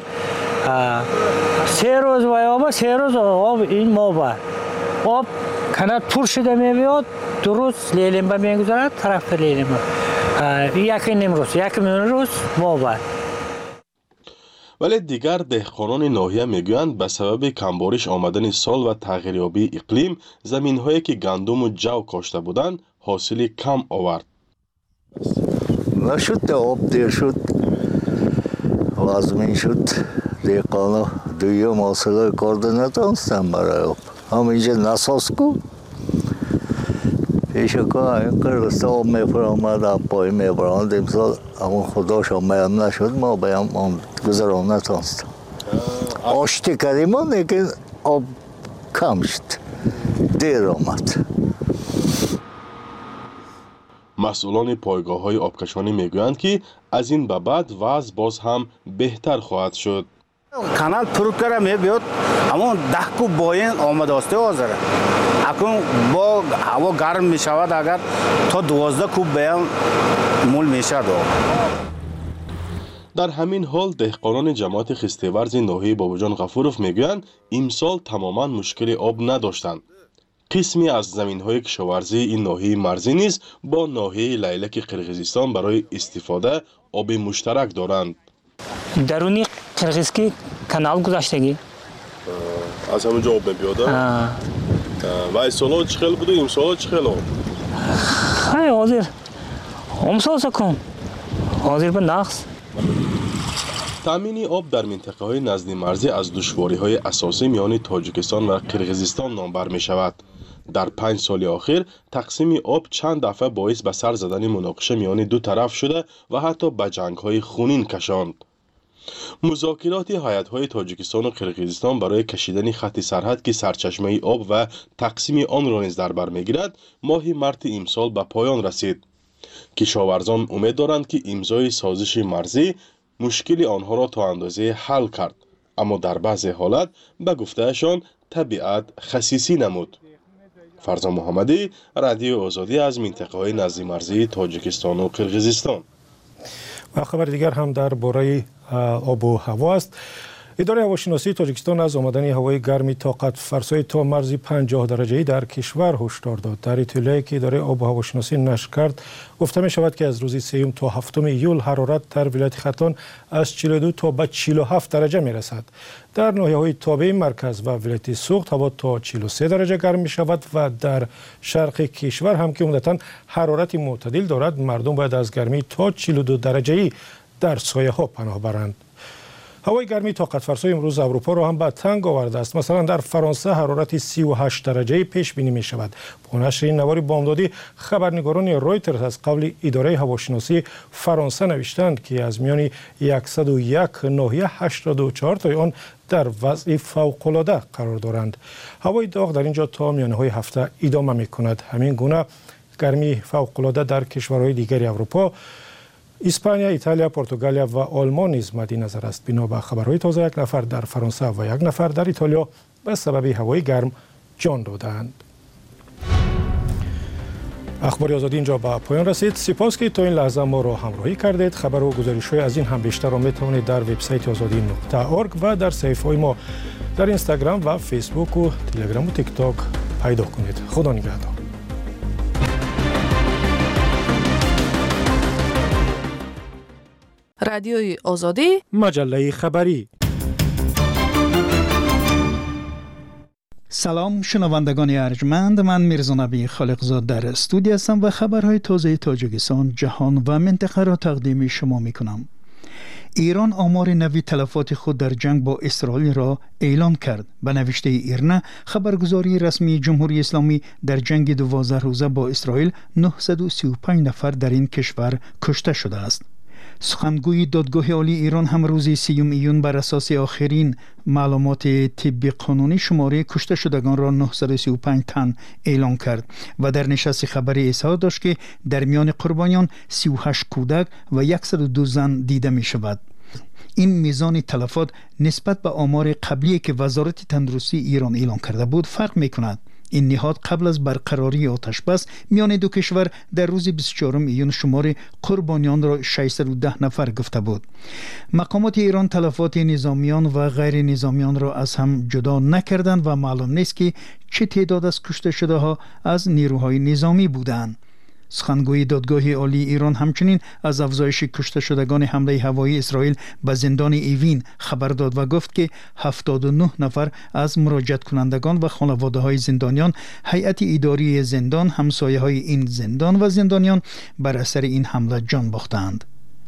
3 روز و آب 3 روز آب این ما آب کانال پر شده میاد 2 روز لیلمبه میگذارد طرف لیلمبه یک نمروز یک روز ما ولی دیگر دهقانان ناحیه میگویند به سبب کمبارش آمدن سال و تغییریابی اقلیم زمین‌هایی که گندم و جو کاشته بودند حاصل کم آورد. نشد آب دیر شد وزمین شد دهقانا دویم حاصله کرده نتونستن برای آب همینجا نساز کن پیش که قرقسته آب میفرامد آب پای میبراند امسال اما خداش هم بیم نشد ما بیم گذران نتونستم آشتی کردیم لیکن آب کم شد دیر آمد. مسئولان پایگاه‌های آبکشانی میگویند که از این به بعد وضع باز هم بهتر خواهد شد. کانال پر کرده میاد اما 10 کوب باین آمده است حاضره. اکنون با هوا گرم میشود اگر تا 12 کوب بیام مول میشد. در همین حال دهقانان جماعت خستیورز ناحیه باباجان غفورов میگویند امسال تماما مشکل آب نداشتند. قسمی از زمین‌های کشاورزی این ناحیه مرزی نیز با ناحیه لیلک قرقیزستان برای استفاده آب مشترک دارند. درونی قرقیزکی کانال گذاشتگی از همونجا آب میاد. و امسال چه خیلی بوده امسال چه خیلی آب؟ خیلی حاضر امسال سکن حاضر به نقص. تامین آب در منطقه‌های نزدیک مرزی از دشواری‌های اساسی میان تاجیکستان و قرقیزستان نام بر می‌شود. در 5 سال اخیر تقسیم آب چند دفعه باعث به سر زدن مناقشه میان دو طرف شده و حتی به جنگ‌های خونین کشاند. مذاکرات هیئت‌های تاجیکستان و قرقیزستان برای کشیدن خط سرحد که سرچشمه آب و تقسیم آن را نیز در بر می‌گیرد ماه مارس امسال به پایان رسید. کشاورزان امید دارند که امضای سازش مرزی مشکل آنها را تا اندازه حل کرد، اما در بعضی حالت به گفتهشان طبیعت خسیسی نمود. فرزان محمدی، رادیو آزادی از منطقه های نزدیک مرزی تاجیکستان و قرقیزستان. و خبر دیگر هم در باره آب و هوا است. اداره هواشناسی تاجیکستان از آمدن هوای گرمی طاقت فرسای تا مرز 50 درجه‌ای در کشور هشدار داد. در اطلاعی که اداره آب و هواشناسی نشر کرد گفته می شود که از روز 3 تا 7 ایول حرارت در ولایت ختان از 42 تا به 47 درجه می رسد. در ناحیه‌های تابع مرکز و ولایت سوخت هوا تا 43 درجه گرم می شود و در شرق کشور هم که عمدتاً حرارت معتدل دارد مردم باید از گرمی تا 42 درجه‌ای در سایه ها پناه برند. هوای گرمی طاقت فرسای امروز اروپا را هم به تنگ آورده است. مثلا در فرانسه حرارت 38 درجه پیش بینی می شود. با نشر این نوار بامدادی خبرنگاران رویترز از قول اداره هواشناسی فرانسه نوشتند که از میان 101 ناحیه 84 تای آن در وضع فوق‌العاده قرار دارند. هوای داغ در اینجا تا میانه های هفته ادامه می کند. همین گونه گرمی فوق‌العاده در کشورهای دیگر اروپا اسپانیا، ایتالیا، پرتغالیا و آلمان نیز مد نظر است. بنا به خبرهای تازه 1 نفر در فرانسه و 1 نفر در ایتالیا به سبب هوای گرم جان دادند. اخبار آزادی اینجا به پایان رسید. سپاس که تا این لحظه ما را همراهی کردید. خبر و گزارش‌های از این هم بیشتر را میتوانید در وبسایت azadi.org و در صفحه‌های ما در اینستاگرام و فیسبوک و تلگرام و تیک تاک پیدا کنید. خدا نگهدار. رادیوی آزادی، مجله خبری. سلام شنوندگان ارجمند، من میرزا نبی خالقزاد در استودیو هستم و خبرهای تازه تاجیکستان، جهان و منطقه را تقدیم شما میکنم. ایران آمار نوی تلفات خود در جنگ با اسرائیل را اعلام کرد. به نوشته ایرنا خبرگزاری رسمی جمهوری اسلامی در جنگ 12 روزه با اسرائیل 935 نفر در این کشور کشته شده است. سخنگوی دادگاه عالی ایران هم روز 3 ایون بر اساس آخرین معلومات طبی قانونی شماره کشته شدگان را 935 تن اعلام کرد و در نشست خبری اظهار داشت که در میان قربانیان 38 کودک و 102 زن دیده می شود. این میزان تلفات نسبت به آمار قبلی که وزارت تندرستی ایران اعلام کرده بود فرق می کند. این نهاد قبل از برقراری آتش بس میان دو کشور در روز 24 ایون شمار قربانیان را 610 نفر گفته بود. مقامات ایران تلفات نظامیان و غیر نظامیان را از هم جدا نکردند و معلوم نیست که چه تعداد از کشته شده ها از نیروهای نظامی بودند. سخنگوی دادگاه عالی ایران همچنین از افزایش کشته شدگان حمله هوایی اسرائیل به زندان ایوین خبر داد و گفت که 79 نفر از مراجعت کنندگان و خانواده های زندانیان، هیئت اداری زندان، همسایه های این زندان و زندانیان بر اثر این حمله جان باختند.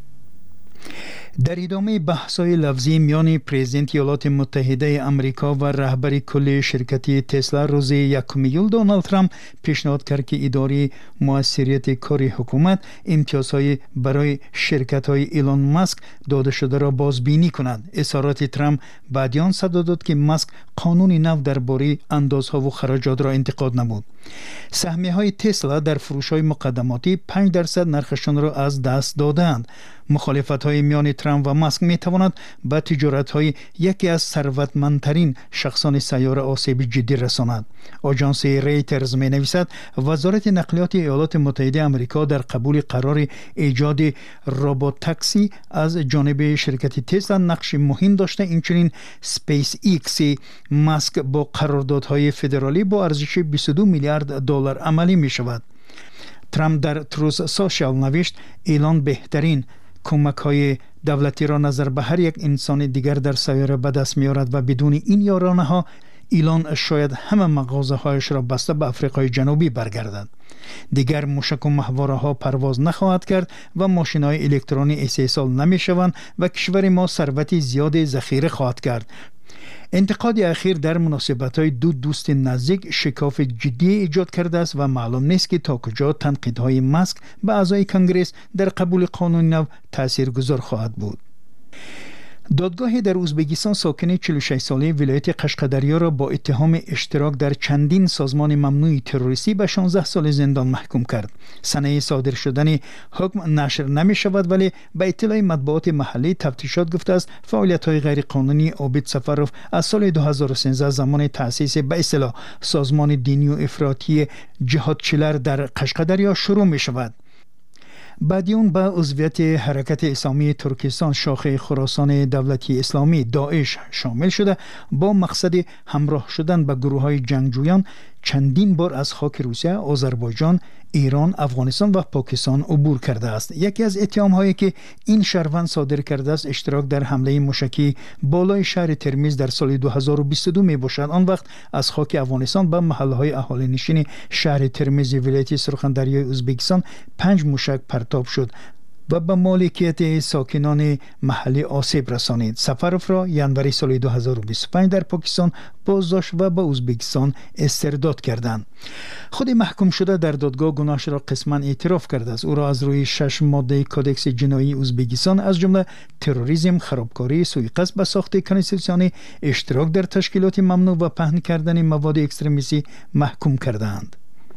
در ادامه بحث‌های لفظی میان پرزیدنت ایالات متحده آمریکا و رهبر کل شرکت تسلا روز 1 ایول دونالد ترامپ پیشنهاد کرد که اداره موثریت کار حکومت امتیازهای برای شرکت‌های ایلان ماسک داده شده را بازبینی کند. اظهارات ترامپ بعدیان صدا داد که ماسک قانون نو درباره اندازها و خراجات را انتقاد نمود. سهمیه‌های تسلا در فروش‌های مقدماتی 5% نرخشان را از دست دادند. مخالفت‌های میان ترامپ و ماسک می‌تواند به تجارت‌های یکی از ثروتمندترین شخصان سیاره آسیب جدی رساند. آژانس ریترز می‌نویسد وزارت نقلیات ایالات متحده آمریکا در قبول قرار ایجاد ربات تاکسی از جانب شرکت تسلا نقش مهم داشته. اینچنین اسپیس ایکس ماسک با قراردادهای فدرالی با ارزش 22 میلیارد دلار عملی می‌شود. ترامپ در تروث سوشال نوشت ایلان بهترین کمک‌های دولتی را نظر به هر یک انسان دیگر در سیاره به دست می‌آورد و بدون این یارانه‌ها ایلان شاید همه مغازه‌هایش را بسته به آفریقای جنوبی برگردد. دیگر موشک و ماهواره‌ها پرواز نخواهد کرد و ماشین‌های الکترونی استحصال نمی‌شوند و کشور ما ثروت زیاد ذخیره خواهد کرد. انتقاد اخیر در مناسبت‌های دو دوست نزدیک شکاف جدی ایجاد کرده است و معلوم نیست که تا کجا تنقیدهای ماسک به اعضای کنگره در قبول قانون نو تاثیرگذار خواهد بود. دادگاه در ازبکستان ساکن 46 ساله ولایت قشقدریا را با اتهام اشتراک در چندین سازمان ممنوع تروریستی به 16 سال زندان محکوم کرد. سنه صادر شدن حکم نشر نمی شود، ولی به اطلاع مطبوعات محلی تفتیشات گفته است فعالیت‌های غیرقانونی عابد سفروف از سال 2013 زمان تأسیس به اصطلاح سازمان دینی و افراطی جهادچیلر در قشقدریا شروع می شود. بعدیون به عضویت حرکت اسلامی ترکستان شاخه خراسان دولتی اسلامی داعش شامل شده با مقصد همراه شدن به گروه‌های جنگجویان چندین بار از خاک روسیه، آذربایجان، ایران، افغانستان و پاکستان عبور کرده است. یکی از اتهام‌هایی که این شهروند صادر کرده است اشتراک در حمله موشکی بالای شهر ترمیز در سال 2022 میباشد. آن وقت از خاک افغانستان به محله‌های اهالی نشین شهر ترمیز ولایت سرخندریای ازبکستان 5 موشک پرتاب شد و به مالکیت ساکنان محلی آسیب رسانید. سفروف را ینوری سال 2025 در پاکستان بازداشت و به ازبکستان استرداد کردند. خود محکوم شده در دادگاه گناهش را قسما اعتراف کرده است. او را از روی 6 ماده کدکس جنایی ازبکستان از جمله تروریسم، خرابکاری، سوءقصد به ساخت کنستیتوسیون، اشتراک در تشکیلات ممنوع و پهن کردن مواد اکستریمیستی محکوم کردند.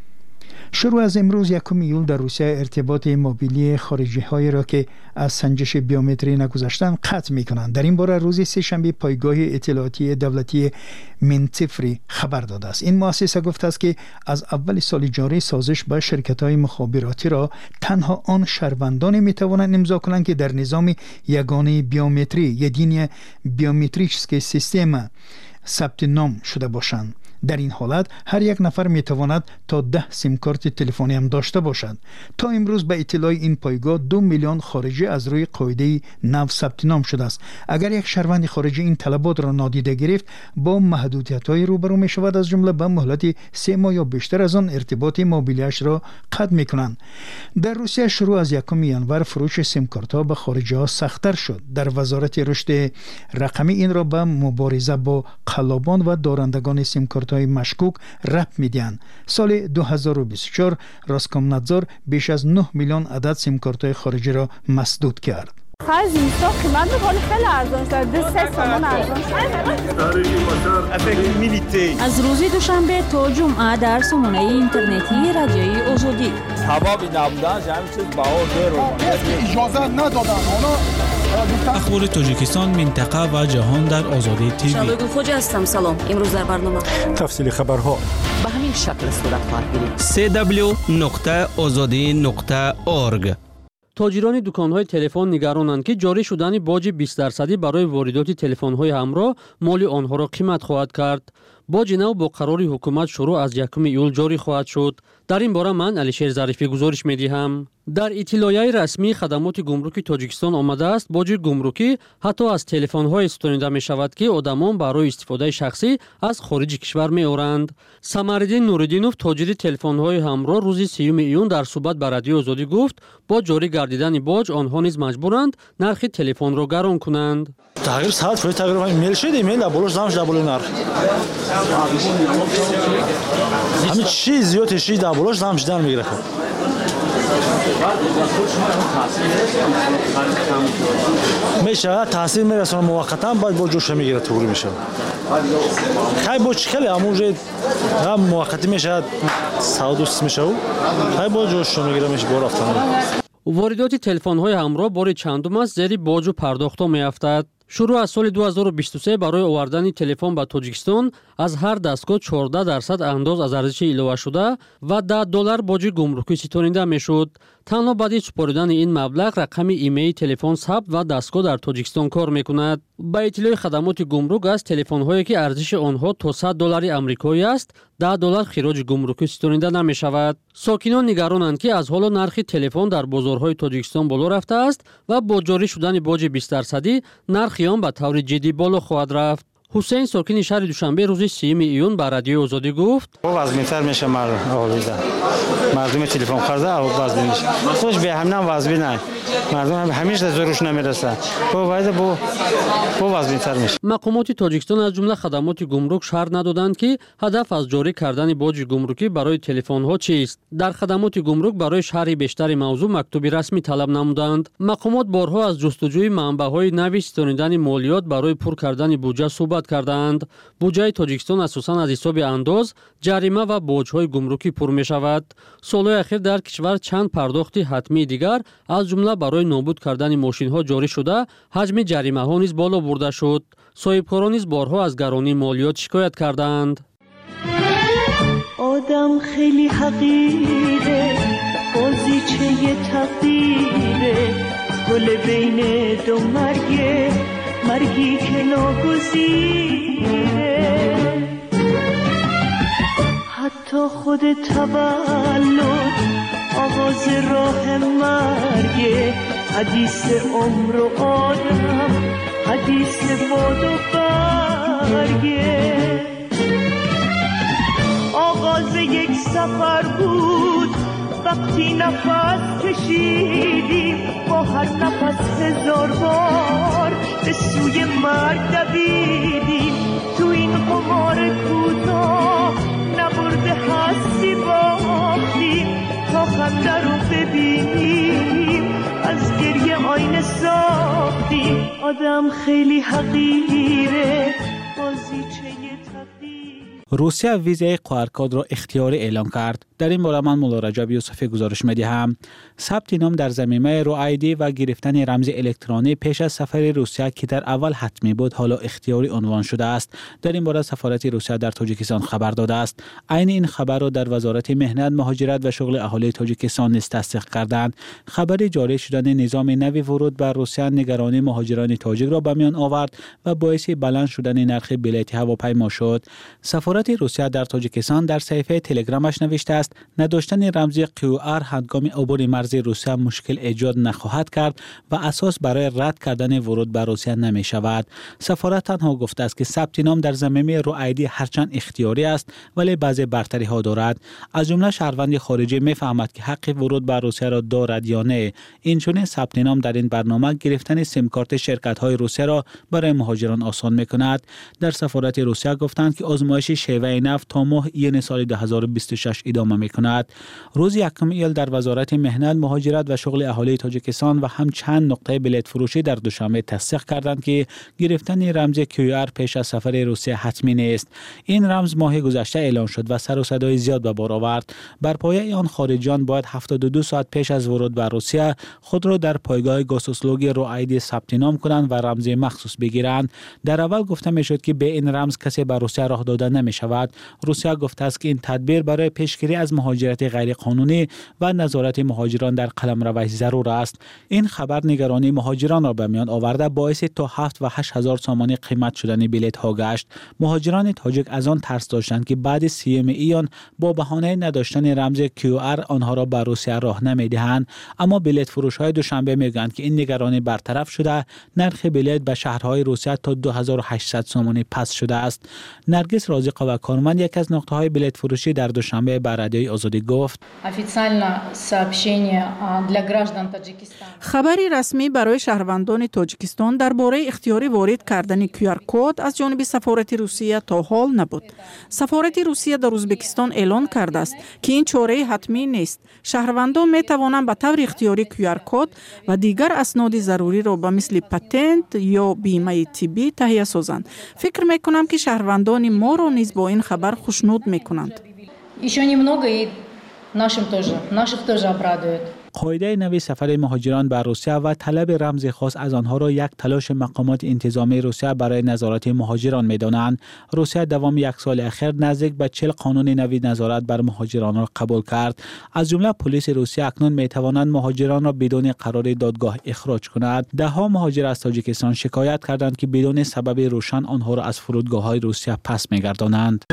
شروع از امروز 1 ایول در روسیه ارتباط موبیلی خارجی هایی را که از سنجش بیومتری نگذشتند قطع می کنند. در این باره روز سه‌شنبه پایگاه اطلاعاتی دولتی منتفری خبر داده است. این مؤسسه گفته است که از اول سال جاری سازش با شرکت های مخابراتی را تنها آن شهروندان می توانند امضا کنند که در نظام یگانه بیومتری یدین بیومتریکس سیستم ثبت نام شده باشند. در این حالت هر یک نفر می تواند تا 10 سیم کارت تلفنی هم داشته باشد. تا امروز به اطلاع این پایگاه 2 میلیون خارجی از روی قاعده نو ثبت نام شده است. اگر یک شهروند خارجی این طلبات را نادیده گرفت با محدودیت‌های روبرو می شود، از جمله به مهلت 3 ماه یا بیشتر از آن ارتباط موبیلیش را قطع می کنند. در روسیه شروع از 1 ژانویه فروش سیم کارت ها به خارجی ها سخت‌تر شد. در وزارت رشد رقمی این را به مبارزه با قلابان و دارندگان سیم کارت های مشکوک ربط میدن. سال 2024 راسکومنادزور بیش از 9 میلیون عدد سیم کارت های خارجی را مسدود کرد. خرج اینستا قیمت می‌کنه خیلی ارزان شده 3 تومان ارزان شده. از روز دوشنبه تا جمعه در سامانه اینترنتی رادیوی آزادی سبب نبودن همین چیز بهار اجازه ندادن اخبار تاجیکستان منطقه و جهان در آزادی تیوی. شادو خوجا هستم. سلام. امروز در برنامه تفصیل خبرها به همین شکل صورت خواهد گرفت. www.azadi.org. تاجران دکان‌های تلفن نگرانند که جاری شدن باج 20% برای واردات تلفن‌های همراه مال آنها را قیمت خواهد کرد. باج نو با قرار حکومت شروع از 1 ایول جاری خواهد شد. در این باره من علیشیر ظریفی گزارش می‌دهم. در اطلاعیه رسمی خدمات گمرکی تاجیکستان آمده است باج گمرکی حتی از تلفن‌های ستانیده می‌شود که آدمان برای استفاده شخصی از خارج کشور می‌آورند. سمرالدین نوردینوف تاجر تلفن‌های همراه روز 3 ایون در صحبت با رادیو آزادی گفت با جاری گردیدن باج آنها نیز مجبورند نرخ تلفن را گران کنند. تغییر ساعت فوری تغییر ایمیل شد ایمیل دبلش زمش دبل نرخ همین چیز زیاد چیز دبلش زمش در میگیره. میشه تاثیر میرسونه موقتا باید با جوش میگیره طوری میشه. خیلی با چکلی امروز هم موقتی میشه سعودوس میشه خیلی با جوش میگیره میشه بار افتادن. واردات تلفن‌های همراه بار چندم است زیر باج و پرداخت‌ها میافتد. شروع از سال 2023 برای آوردن تلفن به تاجیکستان از هر دستگاه 14% انداز از ارزش ایلوه شده و $10 باج گمرکی ستانیده میشد. تنها بعد از سپردن این مبلغ رقم ایمیل تلفن ثبت و دستگاه در تاجیکستان کار میکند. با اطلاع خدمات گمرک از تلفن‌هایی که ارزش آنها تا $100 آمریکایی است $10 خراج گمرکی ستانیده نمیشود. ساکنان نگرانند که از حالا نرخ تلفن در بازارهای تاجیکستان بالا رفته است و با جاری شدن باج 20% نرخ آن به طور جدی بالا خواهد رفت. حسین ساکن شهر دوشنبه روز 3 ایون به رادیو آزادی گفت وزن‌تر میشه مردم تلفن خرده او وزن میشه خوش به همین وزن نه مردم همیشه زورش نمیرسه باید با وزن‌تر میشه. مقامات تاجیکستان از جمله خدمات گمرک شرح ندادند که هدف از جاری کردن باج گمرکی برای تلفن ها چیست. در خدمات گمرک برای شرح بیشتر موضوع مکتوبی رسمی طلب نمودند. مقامات بارها از جستجوی منبع‌های نوی ستانیدن مالیات برای پر کردن بودجه صحبت کردند. بودجه تاجیکستان اساساً از حساب انداز، جریمه و باج‌های گمرکی پر می‌شود. سال‌های اخیر در کشور چند پرداخت حتمی دیگر از جمله برای نابود کردن ماشین‌ها جاری شده، حجم جریمه‌ها نیز بالا برده شد. صاحبکاران نیز بارها از گرانی مالیات شکایت کردند. آدم خیلی حقیره، بازیچه تقدیره، گل بین دو مرگی که ناگزیره. حتی خود تولد آغاز راه مرگه، حدیث عمر و آدم، حدیث باد و برگه. آغاز یک سفر بود وقتی نفس کشیدیم، با هر نفس 1000 بار به سوی مرگ دویدیم. تو این قمار کوتاه نبرده هستی باختیم، تا خنده رو ببینیم از گریه آینه ساختیم. آدم خیلی حقیره، بازیچه تقدیر. روسیه ویزای قرارکاد را اختیاری اعلام کرد. در این باره من مولا رجب یوسفی گزارش می‌دهم. ثبت نام در ضمیمه رو آیدی و گرفتن رمز الکترونی پیش از سفر روسیه که در اول حتمی بود حالا اختیاری عنوان شده است. در این باره سفارت روسیه در تاجیکستان خبر داده است. عین این خبر را در وزارت مهنت، مهاجرت و شغل اهالی تاجیکستان نیز تصدیق کردند. خبر جاری شدن نظام نوی ورود بر روسیه نگرانی مهاجران تاجیک را به میان آورد و باعث بلند شدن نرخ بلیط هواپیما شد. سفارت روسیه در تاجیکستان در صفحه تلگرامش نوشته است نداشتن رمز QR هنگام عبور مرز روسیه مشکل ایجاد نخواهد کرد و اساس برای رد کردن ورود به روسیه نمی شود. سفارت تنها گفته است که ثبت نام در ضمیمه رو آیدی هرچند اختیاری است ولی بعضی برتری ها دارد. از جمله شهروند خارجی میفهمد که حق ورود به روسیه را دارد یا نه. اینچنین ثبت نام در این برنامه گرفتن سیم کارت شرکت های روسیه را برای مهاجران آسان می کند. در سفارت روسیه گفتند که آزمایش خیوه نفت تا ماه ایون سال 2026 ادامه می‌کند. روز 1 ایل در وزارت مهنت، مهاجرت و شغل اهالی تاجیکستان و هم چند نقطه بلیط فروشی در دوشنبه تصدیق کردند که گرفتن رمز QR پیش از سفر روسیه حتمی نیست. این رمز ماه گذشته اعلان شد و سر و صدای زیاد به بار آورد. بر پایه آن خارجیان باید 72 ساعت پیش از ورود به روسیه خود را در پایگاه گاسوسلوگ روعیدی ثبت نام کنند و رمز مخصوص بگیرند. در اول گفته میشد که به این رمز کسی به روسیه راه داده نمی شود. روسیه گفته است که این تدبیر برای پیشگیری از مهاجرت غیر قانونی و نظارت مهاجران در قلمروش ضرور است. این خبر نگرانی مهاجران را به میان آورده باعث تا 7 و 8 هزار سامانی قیمت شدن بلیط ها گشت. مهاجران تاجیک از آن ترس داشتند که بعد 30 ایان با بهانه نداشتن رمز QR آنها را به روسیه راه نمیدهند، اما بلیط فروش های دوشنبه میگویند که این نگرانی برطرف شده. نرخ بلیط به شهرهای روسیه تا 2800 سامانی پست شده است. نرگس رازق و کارمند یک از نقطه های بلیط فروشی در دوشنبه به رادیوی آزادی گفت: خبری رسمی برای شهروندان تاجیکستان درباره اختیاری وارد کردن QR کد از جانب سفارت روسیه تا حال نبود. سفارت روسیه در ازبکستان اعلان کرده است که این چاره حتمی نیست. شهروندان می توانند به طور اختیاری QR کد و دیگر اسناد ضروری را به مثل پتنت یا بیمه طبی تهیه سازند. فکر می کنم که شهروندان ما را نیز با این خبر خوشنود می کنند. قاعده نوی سفر مهاجران به روسیه و طلب رمز خاص از آنها را یک تلاش مقامات انتظامی روسیه برای نظارت مهاجران می‌دانند. روسیه دوام یک سال اخیر نزدیک به 40 قانون نوی نظارت بر مهاجران را قبول کرد. از جمله پلیس روسیه اکنون می‌توانند مهاجران را بدون قرار دادگاه اخراج کند. ده‌ها مهاجر از تاجیکستان شکایت کردند که بدون سبب روشن آنها را از فرودگاه‌های روسیه پس می‌گردانند.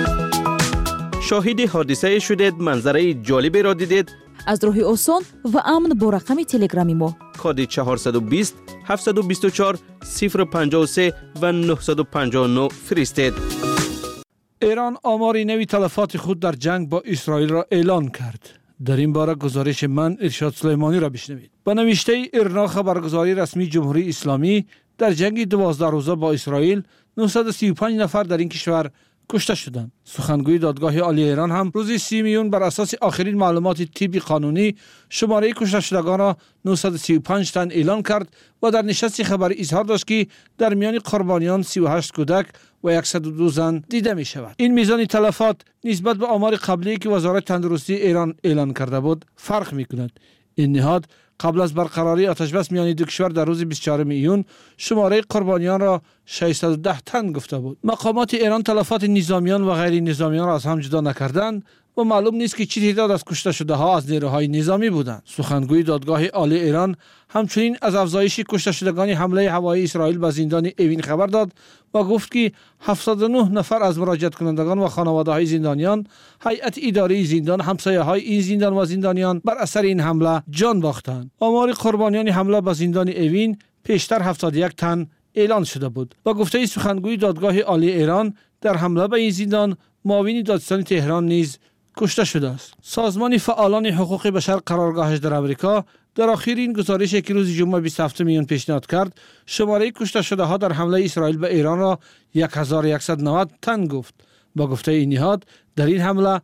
شاهد حادثه شدید، منظره جالبی را دیدید؟ از راه آسان و امن با رقم تلگرامی ما کد 420 724 053 و 959 فرستید. ایران آمار نوی تلفات خود در جنگ با اسرائیل را اعلان کرد. در این باره گزارش من ارشاد سلیمانی را بشنوید. با نوشته ایرنا خبرگزاری رسمی جمهوری اسلامی، در جنگ 12 روزه با اسرائیل 935 نفر در این کشور کشته شدند. سخنگوی دادگاه عالی ایران هم روز 30 میون بر اساس آخرین معلومات طبی قانونی شماره کشته شدگان را 935 تن اعلان کرد و در نشست خبری اظهار داشت که در میان قربانیان 38 کودک و 102 زن دیده می شود. این میزان تلفات نسبت به آمار قبلی که وزارت تندرستی ایران اعلان کرده بود فرق می کند. این نهاد قبل از برقراری آتشبس میان دو کشور در روز 24 ایون شماره قربانیان را 610 تن گفته بود. مقامات ایران تلفات نظامیان و غیر نظامیان را از هم جدا نکردند و معلوم نیست که چه تعداد از کشته شده ها از نیروهای نظامی بودند. سخنگوی دادگاه عالی ایران همچنین از افزایش کشته شدگان حمله هوایی اسرائیل به زندان اوین خبر داد و گفت که 79 نفر از مراجعت کنندگان و خانواده های زندانیان، هیئت اداره زندان، همسایه های این زندان و زندانیان بر اثر این حمله جان باختند. آمار قربانیان حمله به زندان اوین پیشتر 71 تن اعلان شده بود. و گفته سخنگوی دادگاه عالی ایران در حمله به این زندان معاون دادستان تهران نیز کشته شده است. سازمان فعالان حقوق بشر قرارگاهش در امریکا در آخرین گزارشی که روز جمعه 27 میون پیشنهاد کرد، شماره کشته شده ها در حمله اسرائیل به ایران را 1190 تن گفت. با گفته این نهاد در این حمله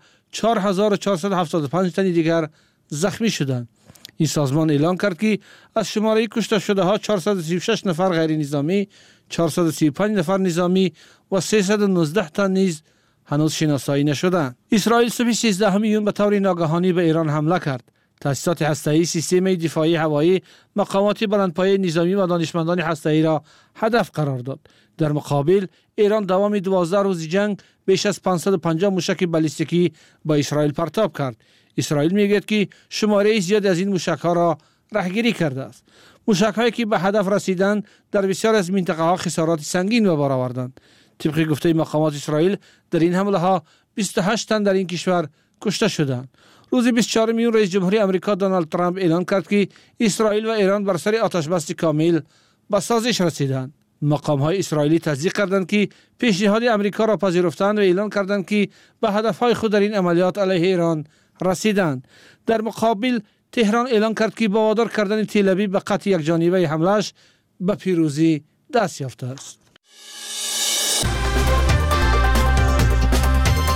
4475 تن دیگر زخمی شدند. این سازمان اعلان کرد که از شماره کشته شده ها 436 نفر غیر نظامی، 435 نفر نظامی و 319 تن نیز هنوز شناسایی نشدند. اسرائیل صبح 13 میون به طور ناگهانی به ایران حمله کرد. تاسیسات هسته‌ای، سیستم دفاعی هوایی، مقامات بلندپایه نظامی و دانشمندان هسته‌ای را هدف قرار داد. در مقابل ایران دوام 12 روز جنگ بیش از 550 موشک بالستیکی با اسرائیل پرتاب کرد. اسرائیل میگوید که شماره زیاد از این موشک‌ها را رهگیری کرده است. موشک‌هایی که به هدف رسیدند در بسیار از منطقه‌ها خسارات سنگین به بار آوردند. طبق گفته مقامات اسرائیل در این حمله ها 28 تن در این کشور کشته شدند. روز 24 میون رئیس جمهوری آمریکا دونالد ترامپ اعلان کرد که اسرائیل و ایران بر سر آتشبس کامل به سازش رسیدند. مقام‌های اسرائیلی تصدیق کردند که پیشنهاد آمریکا را پذیرفتند و اعلان کردند که به هدف‌های خود در این عملیات علیه ایران رسیدند. در مقابل تهران اعلان کرد که با وادار کردن تل‌آویو به قطع یکجانبه حمله‌اش به پیروزی دست یافته است.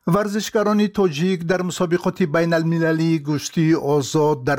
ورزشکاران تاجیک در مسابقات بین المللی گشتی آزاد در